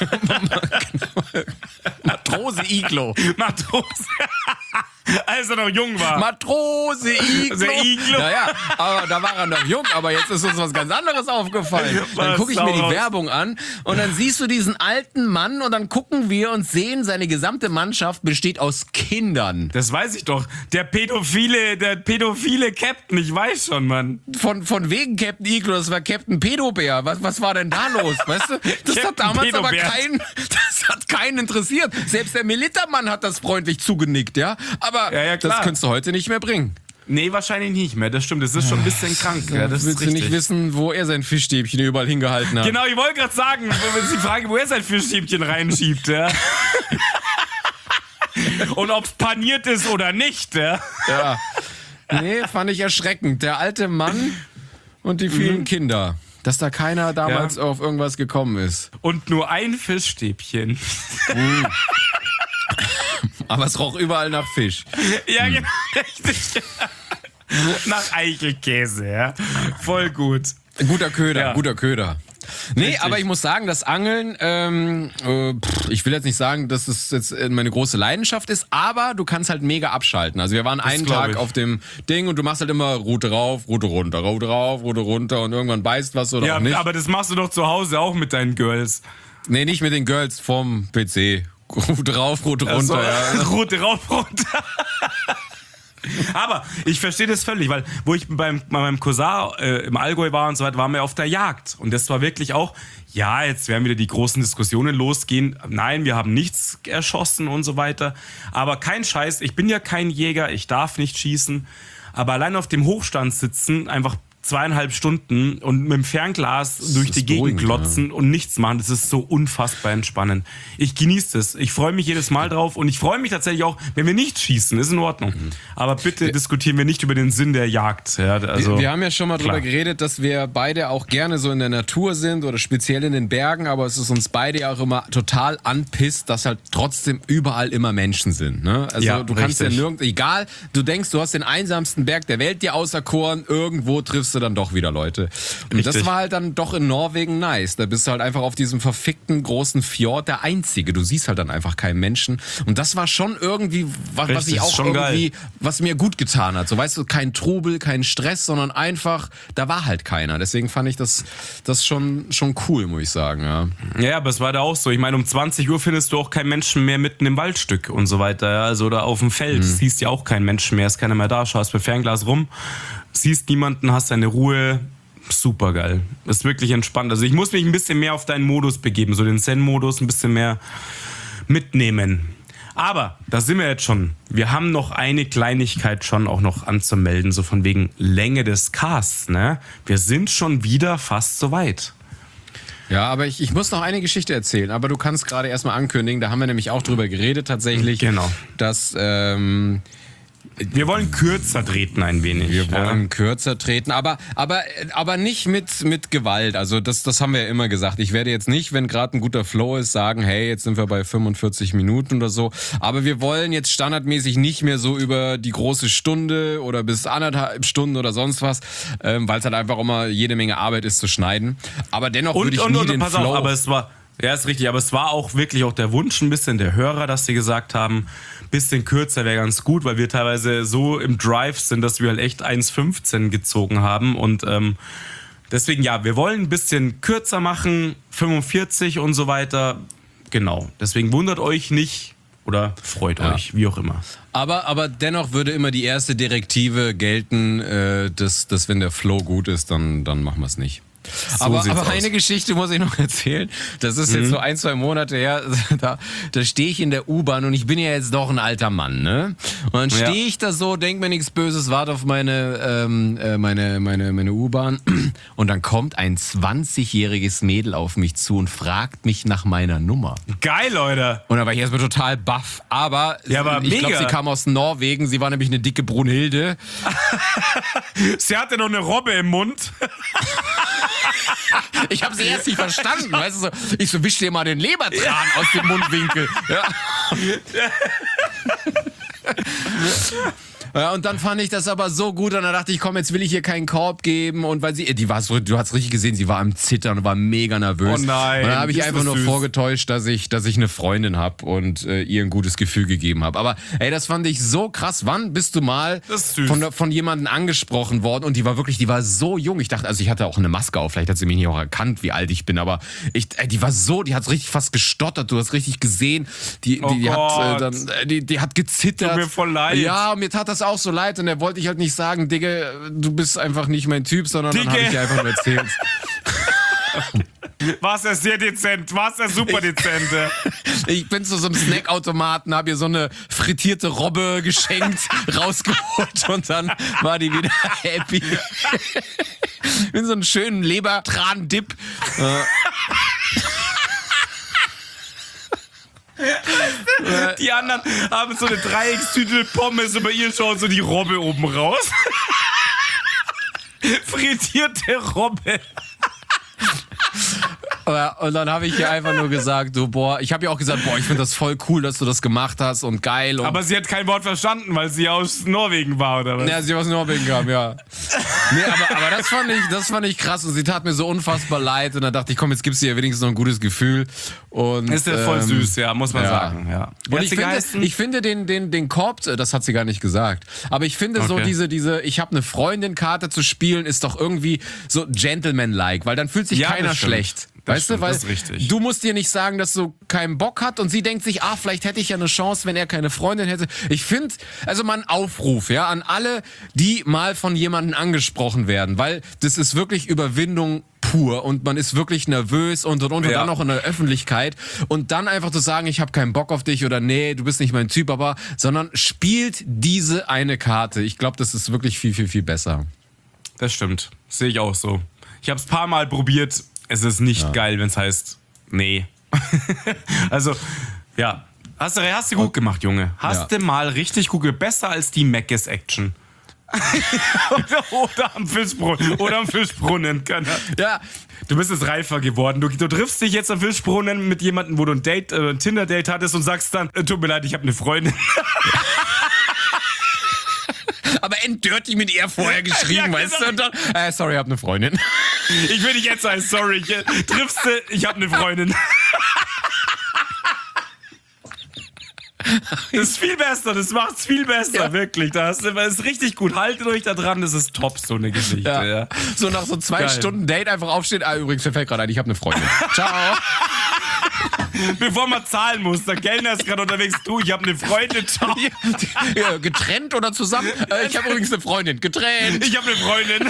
Matrose Iglo. Matrose. Als er noch jung war. Matrose Iglo. Also Iglo. Ja, ja, aber da war er noch jung, aber jetzt ist uns was ganz anderes aufgefallen. Dann gucke ich mir die Werbung an und dann siehst du diesen alten Mann und dann gucken wir und sehen, seine gesamte Mannschaft besteht aus Kindern. Das weiß ich doch. Der pädophile, der pädophile Captain, ich weiß schon, Mann. Von, von wegen Captain Iglo, das war Captain Pedobär. Was, was war denn da los, weißt du? Das Captain hat damals Pedobär. aber keinen, das hat keinen interessiert. Selbst der Militermann hat das freundlich zugenickt, ja? Aber ja, ja, das könntest du heute nicht mehr bringen. Nee, wahrscheinlich nicht mehr. Das stimmt, das ist schon ein bisschen krank. Ja, das willst ist du nicht wissen, wo er sein Fischstäbchen überall hingehalten hat? Genau, ich wollte gerade sagen, wenn Sie fragen, wo er sein Fischstäbchen reinschiebt, ja. Und ob es paniert ist oder nicht, ja. Ja. Nee, fand ich erschreckend. Der alte Mann und die vielen mhm. Kinder. Dass da keiner damals ja. auf irgendwas gekommen ist. Und nur ein Fischstäbchen. Mhm. Aber es roch überall nach Fisch. Ja, hm. genau, richtig. Nach Eichelkäse, ja. Voll gut. Guter Köder, ja. guter Köder. Nee, Richtig. aber ich muss sagen, das Angeln, ähm, äh, pff, ich will jetzt nicht sagen, dass es jetzt meine große Leidenschaft ist, aber du kannst halt mega abschalten. Also wir waren das einen Tag ich. auf dem Ding und du machst halt immer Route rauf, Route runter, Route rauf, Route runter und irgendwann beißt was oder ja, auch nicht. Aber das machst du doch zu Hause auch mit deinen Girls. Nee, nicht mit den Girls vom P C. Route rauf, Route runter, also, ja. Route rauf, runter. Aber ich verstehe das völlig, weil wo ich beim, bei meinem Cousin äh, im Allgäu war und so weiter, waren wir auf der Jagd. Und das war wirklich auch, ja, jetzt werden wieder die großen Diskussionen losgehen. Nein, wir haben nichts erschossen und so weiter. Aber kein Scheiß, ich bin ja kein Jäger, ich darf nicht schießen. Aber allein auf dem Hochstand sitzen, einfach zweieinhalb Stunden und mit dem Fernglas das durch die Gegend glotzen ja. und nichts machen, das ist so unfassbar entspannend. Ich genieße das. Ich freue mich jedes Mal drauf und ich freue mich tatsächlich auch, wenn wir nicht schießen, ist in Ordnung. Mhm. Aber bitte wir, diskutieren wir nicht über den Sinn der Jagd. Ja, also, wir, wir haben ja schon mal klar. drüber geredet, dass wir beide auch gerne so in der Natur sind oder speziell in den Bergen, aber es ist uns beide ja auch immer total anpisst, dass halt trotzdem überall immer Menschen sind. Ne? Also ja, du richtig. kannst ja nirgends, egal, du denkst, du hast den einsamsten Berg der Welt dir auserkoren, irgendwo triffst du du dann doch wieder Leute. Und Richtig. das war halt dann doch in Norwegen nice. Da bist du halt einfach auf diesem verfickten großen Fjord der Einzige. Du siehst halt dann einfach keinen Menschen. Und das war schon irgendwie, was, was Richtig, ich auch schon irgendwie, geil. was mir gut getan hat. So, weißt du, kein Trubel, kein Stress, sondern einfach, da war halt keiner. Deswegen fand ich das, das schon, schon cool, muss ich sagen, ja. Ja, aber es war da auch so. Ich meine, um zwanzig Uhr findest du auch keinen Menschen mehr mitten im Waldstück und so weiter. Ja? Also da auf dem Feld mhm. siehst ja auch keinen Menschen mehr, ist keiner mehr da. Schaust mit Fernglas rum, siehst niemanden, hast deine Ruhe. Super geil. Ist wirklich entspannt. Also ich muss mich ein bisschen mehr auf deinen Modus begeben, so den Zen-Modus ein bisschen mehr mitnehmen. Aber da sind wir jetzt schon. Wir haben noch eine Kleinigkeit schon auch noch anzumelden, so von wegen Länge des Casts. Ne? Wir sind schon wieder fast so weit. Ja, aber ich, ich muss noch eine Geschichte erzählen, aber du kannst gerade erstmal ankündigen, da haben wir nämlich auch drüber geredet tatsächlich, genau. dass ähm, wir wollen kürzer treten ein wenig. Wir wollen ja. kürzer treten, aber, aber, aber nicht mit, mit Gewalt. Also das, das haben wir ja immer gesagt. Ich werde jetzt nicht, wenn gerade ein guter Flow ist, sagen, hey, jetzt sind wir bei fünfundvierzig Minuten oder so. Aber wir wollen jetzt standardmäßig nicht mehr so über die große Stunde oder bis anderthalb Stunden oder sonst was, ähm, weil es halt einfach immer jede Menge Arbeit ist zu schneiden. Aber dennoch und, würde ich und, nie und, den pass Flow... Auf, aber es war, ja, ist richtig, aber es war auch wirklich auch der Wunsch ein bisschen der Hörer, dass sie gesagt haben, bisschen kürzer wäre ganz gut, weil wir teilweise so im Drive sind, dass wir halt echt eins fünfzehn gezogen haben und ähm, deswegen ja, wir wollen ein bisschen kürzer machen, fünfundvierzig und so weiter, genau, deswegen wundert euch nicht oder freut ja. euch, wie auch immer. Aber, aber dennoch würde immer die erste Direktive gelten, äh, dass, dass wenn der Flow gut ist, dann, dann machen wir es nicht. So aber sieht's aber aus. Eine Geschichte muss ich noch erzählen. Das ist Mhm. jetzt so ein, zwei Monate her. Da, da stehe ich in der U-Bahn und ich bin ja jetzt doch ein alter Mann, ne? Und dann stehe Ja. ich da so, denk mir nichts Böses, warte auf meine, ähm, äh, meine, meine, meine U-Bahn. Und dann kommt ein zwanzigjähriges Mädel auf mich zu und fragt mich nach meiner Nummer. Geil, Leute! Und da war ich erstmal total baff. Aber, Ja, aber ich glaube, mega. sie kam aus Norwegen. Sie war nämlich eine dicke Brunhilde. Sie hatte noch eine Robbe im Mund. Ich habe sie erst nicht verstanden, weißt du, so, ich so, wisch dir mal den Lebertran aus dem Mundwinkel. Ja. Ja, und dann fand ich das aber so gut und dann dachte ich, komm, jetzt will ich ihr keinen Korb geben und weil sie, die war so, du hast richtig gesehen, sie war am Zittern und war mega nervös. Oh nein, und dann habe ich ist einfach das nur süß. vorgetäuscht, dass ich, dass ich eine Freundin habe und äh, ihr ein gutes Gefühl gegeben habe. Aber ey, das fand ich so krass. Wann bist du mal Das ist süß. von, von jemandem angesprochen worden und die war wirklich, die war so jung. Ich dachte, also ich hatte auch eine Maske auf, vielleicht hat sie mich nicht auch erkannt, wie alt ich bin, aber ich, ey, die war so, die hat richtig fast gestottert, du hast richtig gesehen, die, Oh die, die hat äh, Gott. dann, äh, die, die hat gezittert. Tut mir voll leid. Ja, mir tat das auch so leid und der wollte ich halt nicht sagen, Digga, du bist einfach nicht mein Typ, sondern dann Digga. habe ich dir einfach nur erzählt. War's ja sehr dezent, war's ja super dezent. ja. Ich bin zu so einem Snackautomaten, habe ihr so eine frittierte Robbe geschenkt, rausgeholt und dann war die wieder happy. In so einen schönen Lebertran-Dip. Die anderen haben so eine Dreieckstüte Pommes und bei ihr schaut so die Robbe oben raus. Frittierte Robbe. Und dann habe ich ihr einfach nur gesagt, so, boah, ich habe ihr auch gesagt, boah, ich finde das voll cool, dass du das gemacht hast und geil. Und Aber sie hat kein Wort verstanden, weil sie aus Norwegen war, oder was? ja, sie aus Norwegen kam, ja. Nee, aber, aber das fand ich, das fand ich krass und sie tat mir so unfassbar leid und dann dachte ich, komm, jetzt gibst du ihr wenigstens noch ein gutes Gefühl. Und, Ist ja voll ähm, süß, ja, muss man ja. sagen. Ja. Wie Und hat ich sie finde, geheißen? ich finde den, den, den Korb, das hat sie gar nicht gesagt, aber ich finde so Okay. diese, diese, ich habe eine Freundin-Karte zu spielen, ist doch irgendwie so Gentleman-like, weil dann fühlt sich Ja, das keiner stimmt. schlecht. Das Weißt stimmt, du, weil das ist richtig. du musst dir nicht sagen, dass du keinen Bock hat und sie denkt sich, ah, vielleicht hätte ich ja eine Chance, wenn er keine Freundin hätte. Ich finde, also mal ein Aufruf, ja, an alle, die mal von jemandem angesprochen werden, weil das ist wirklich Überwindung pur und man ist wirklich nervös und und und, und Ja. dann noch in der Öffentlichkeit und dann einfach zu sagen, ich habe keinen Bock auf dich oder nee, du bist nicht mein Typ, aber sondern spielt diese eine Karte. Ich glaube, das ist wirklich viel, viel, viel besser. Das stimmt, sehe ich auch so. Ich habe es ein paar Mal probiert, es ist nicht Ja. geil, wenn es heißt, nee. Also, ja, hast du, hast du gut gemacht, Junge. Hast Ja. du mal richtig gut gemacht, besser als die Mackes Action. oder, oder am Fischbrunnen. Oder am Fischbrunnen. Kann er. Ja, Du bist jetzt reifer geworden. Du, du triffst dich jetzt am Fischbrunnen mit jemandem, wo du ein Date, äh, ein Tinder-Date hattest und sagst dann, äh, tut mir leid, ich habe eine Freundin. aber enddirty mit ihr vorher geschrieben, Ja, genau. weißt du? Und dann, äh, sorry, ich hab eine Freundin. Ich will dich jetzt sagen, sorry, ich, triffst du, ich habe eine Freundin. Das ist viel besser, das macht's viel besser, Ja. wirklich. Das ist, das ist richtig gut. Haltet euch da dran, das ist top, so eine Geschichte. Ja. Ja. So nach so zwei Geil. Stunden Date einfach aufstehen. Ah, übrigens, mir fällt gerade ein, ich habe eine Freundin. Ciao. Bevor man zahlen muss, der Kellner ist gerade unterwegs. Du, ich habe eine Freundin, ciao. Ja, getrennt oder zusammen? Äh, ich habe übrigens eine Freundin. Getrennt. Ich habe eine Freundin.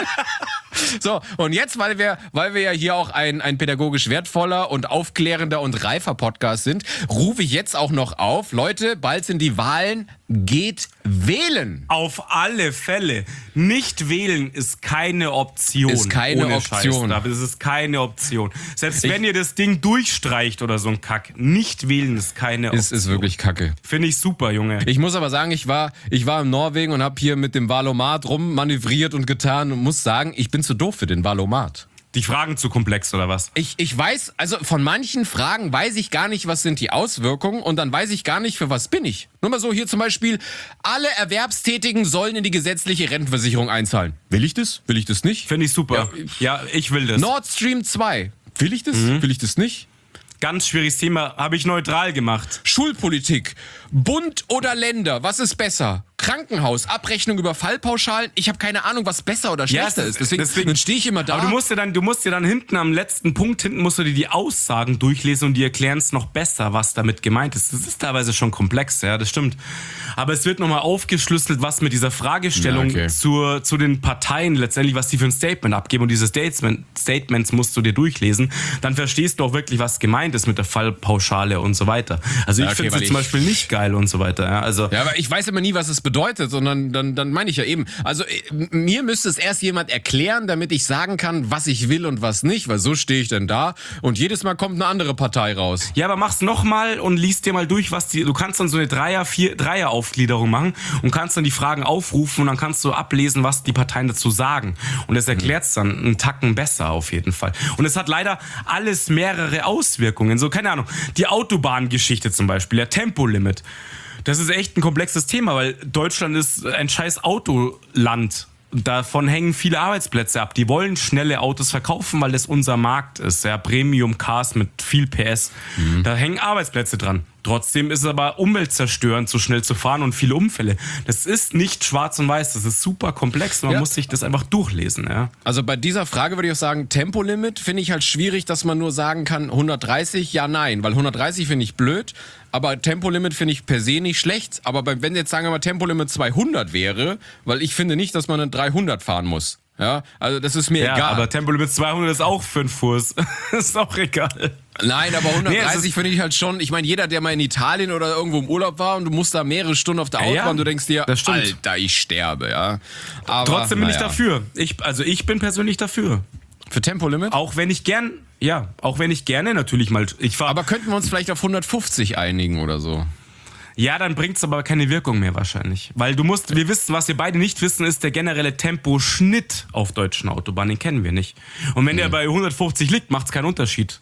So, und jetzt, weil wir, weil wir ja hier auch ein, ein pädagogisch wertvoller und aufklärender und reifer Podcast sind, rufe ich jetzt auch noch auf. Leute, bald sind die Wahlen. Geht wählen. Auf alle Fälle. Nicht wählen ist keine Option. Ist keine Ohne Option. Scheiß, aber es ist keine Option. Selbst wenn ihr das Ding durchstreicht oder so ein Kack, nicht wählen ist keine Option. Ist, ist wirklich kacke. Finde ich super, Junge. Ich muss aber sagen, ich war, ich war in Norwegen und habe hier mit dem Valomat rummanövriert und getan und muss sagen, ich bin zu doof für den Valomat. Die Fragen zu komplex oder was? Ich, ich weiß, also von manchen Fragen weiß ich gar nicht, was sind die Auswirkungen und dann weiß ich gar nicht, für was bin ich. Nur mal so hier zum Beispiel, alle Erwerbstätigen sollen in die gesetzliche Rentenversicherung einzahlen. Will ich das? Will ich das nicht? Finde ich super. Ja, ich will das. Nord Stream zwei. Will ich das? Mhm. Will ich das nicht? Ganz schwieriges Thema, habe ich neutral gemacht. Schulpolitik. Bund oder Länder, was ist besser? Krankenhaus, Abrechnung über Fallpauschalen. Ich habe keine Ahnung, was besser oder schlechter es- ist. Deswegen, deswegen- dann stehe ich immer da. Aber du musst dir dann, du musst dir dann hinten am letzten Punkt hinten musst du dir die Aussagen durchlesen und die erklären es noch besser, was damit gemeint ist. Das ist teilweise schon komplex, ja, das stimmt. Aber es wird nochmal aufgeschlüsselt, was mit dieser Fragestellung Ja, okay. zur, zu den Parteien letztendlich, was die für ein Statement abgeben. Und diese Statement, Statements musst du dir durchlesen. Dann verstehst du auch wirklich, was gemeint ist mit der Fallpauschale und so weiter. Also ich Ja, okay, finde weil es zum ich- Beispiel nicht geil und so weiter. Ja, also Ja, aber ich weiß immer nie, was es bedeutet, sondern dann, dann meine ich ja eben. Also äh, mir müsste es erst jemand erklären, damit ich sagen kann, was ich will und was nicht, weil so stehe ich dann da und jedes Mal kommt eine andere Partei raus. Ja, aber mach's nochmal und liest dir mal durch, was die. Du kannst dann so eine Dreier-, vier, Dreier-Aufgliederung machen und kannst dann die Fragen aufrufen und dann kannst du ablesen, was die Parteien dazu sagen. Und das erklärt's dann einen Tacken besser auf jeden Fall. Und es hat leider alles mehrere Auswirkungen. So, keine Ahnung, die Autobahngeschichte zum Beispiel, der Tempolimit. Das ist echt ein komplexes Thema, weil Deutschland ist ein scheiß Autoland. Davon hängen viele Arbeitsplätze ab. Die wollen schnelle Autos verkaufen, weil das unser Markt ist. Ja, Premium-Cars mit viel P S. Mhm. Da hängen Arbeitsplätze dran. Trotzdem ist es aber umweltzerstörend, so schnell zu fahren und viele Unfälle. Das ist nicht schwarz und weiß, das ist super komplex. Man Ja. muss sich das einfach durchlesen. Ja. Also bei dieser Frage würde ich auch sagen, Tempolimit finde ich halt schwierig, dass man nur sagen kann, hundertdreißig, ja, nein. Weil hundertdreißig finde ich blöd, aber Tempolimit finde ich per se nicht schlecht. Aber bei, wenn jetzt sagen wir mal Tempolimit zweihundert wäre, weil ich finde nicht, dass man eine dreihundert fahren muss. Ja, also das ist mir Ja, egal. aber Tempolimit zweihundert ist auch fünf Fuß. ist auch egal. Nein, aber Nee, hundertdreißig es ist- finde ich halt schon, ich meine, jeder, der mal in Italien oder irgendwo im Urlaub war und du musst da mehrere Stunden auf der Ja, Autobahn, du denkst dir, das stimmt. Alter, ich sterbe, ja. Aber, Trotzdem bin ich naja. dafür. Ich, also ich bin persönlich dafür. Für Tempolimit? Auch wenn ich gern, ja, auch wenn ich gerne natürlich mal, ich fahre. Aber könnten wir uns vielleicht auf hundertfünfzig einigen oder so? Ja, dann bringt's aber keine Wirkung mehr wahrscheinlich. Weil du musst, wir wissen, was wir beide nicht wissen, ist der generelle Temposchnitt auf deutschen Autobahnen. Den kennen wir nicht. Und wenn der bei hundertfünfzig liegt, macht's keinen Unterschied.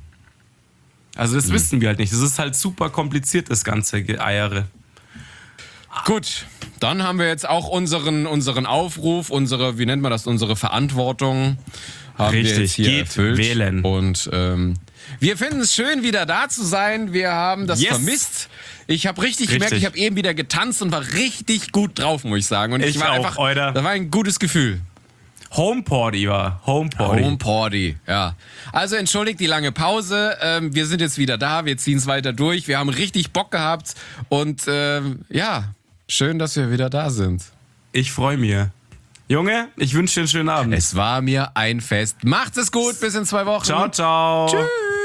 Also das wissen wir halt nicht. Das ist halt super kompliziert, das ganze Geeiere. Gut, dann haben wir jetzt auch unseren, unseren Aufruf, unsere, wie nennt man das, unsere Verantwortung haben wir Richtig, jetzt hier geht erfüllt. wählen. Und ähm, wir finden es schön, wieder da zu sein. Wir haben das Yes. vermisst. Ich habe richtig, Richtig. gemerkt, ich habe eben wieder getanzt und war richtig gut drauf, muss ich sagen. Und ich, Ich war auch, einfach, Alter. das war ein gutes Gefühl. Homeparty war. Homeparty. Home Party, ja. Also entschuldigt die lange Pause. Ähm, wir sind jetzt wieder da. Wir ziehen es weiter durch. Wir haben richtig Bock gehabt. Und ähm, ja, schön, dass wir wieder da sind. Ich freue mich. Junge, ich wünsche dir einen schönen Abend. Es war mir ein Fest. Macht es gut. Bis in zwei Wochen. Ciao, ciao. Tschüss.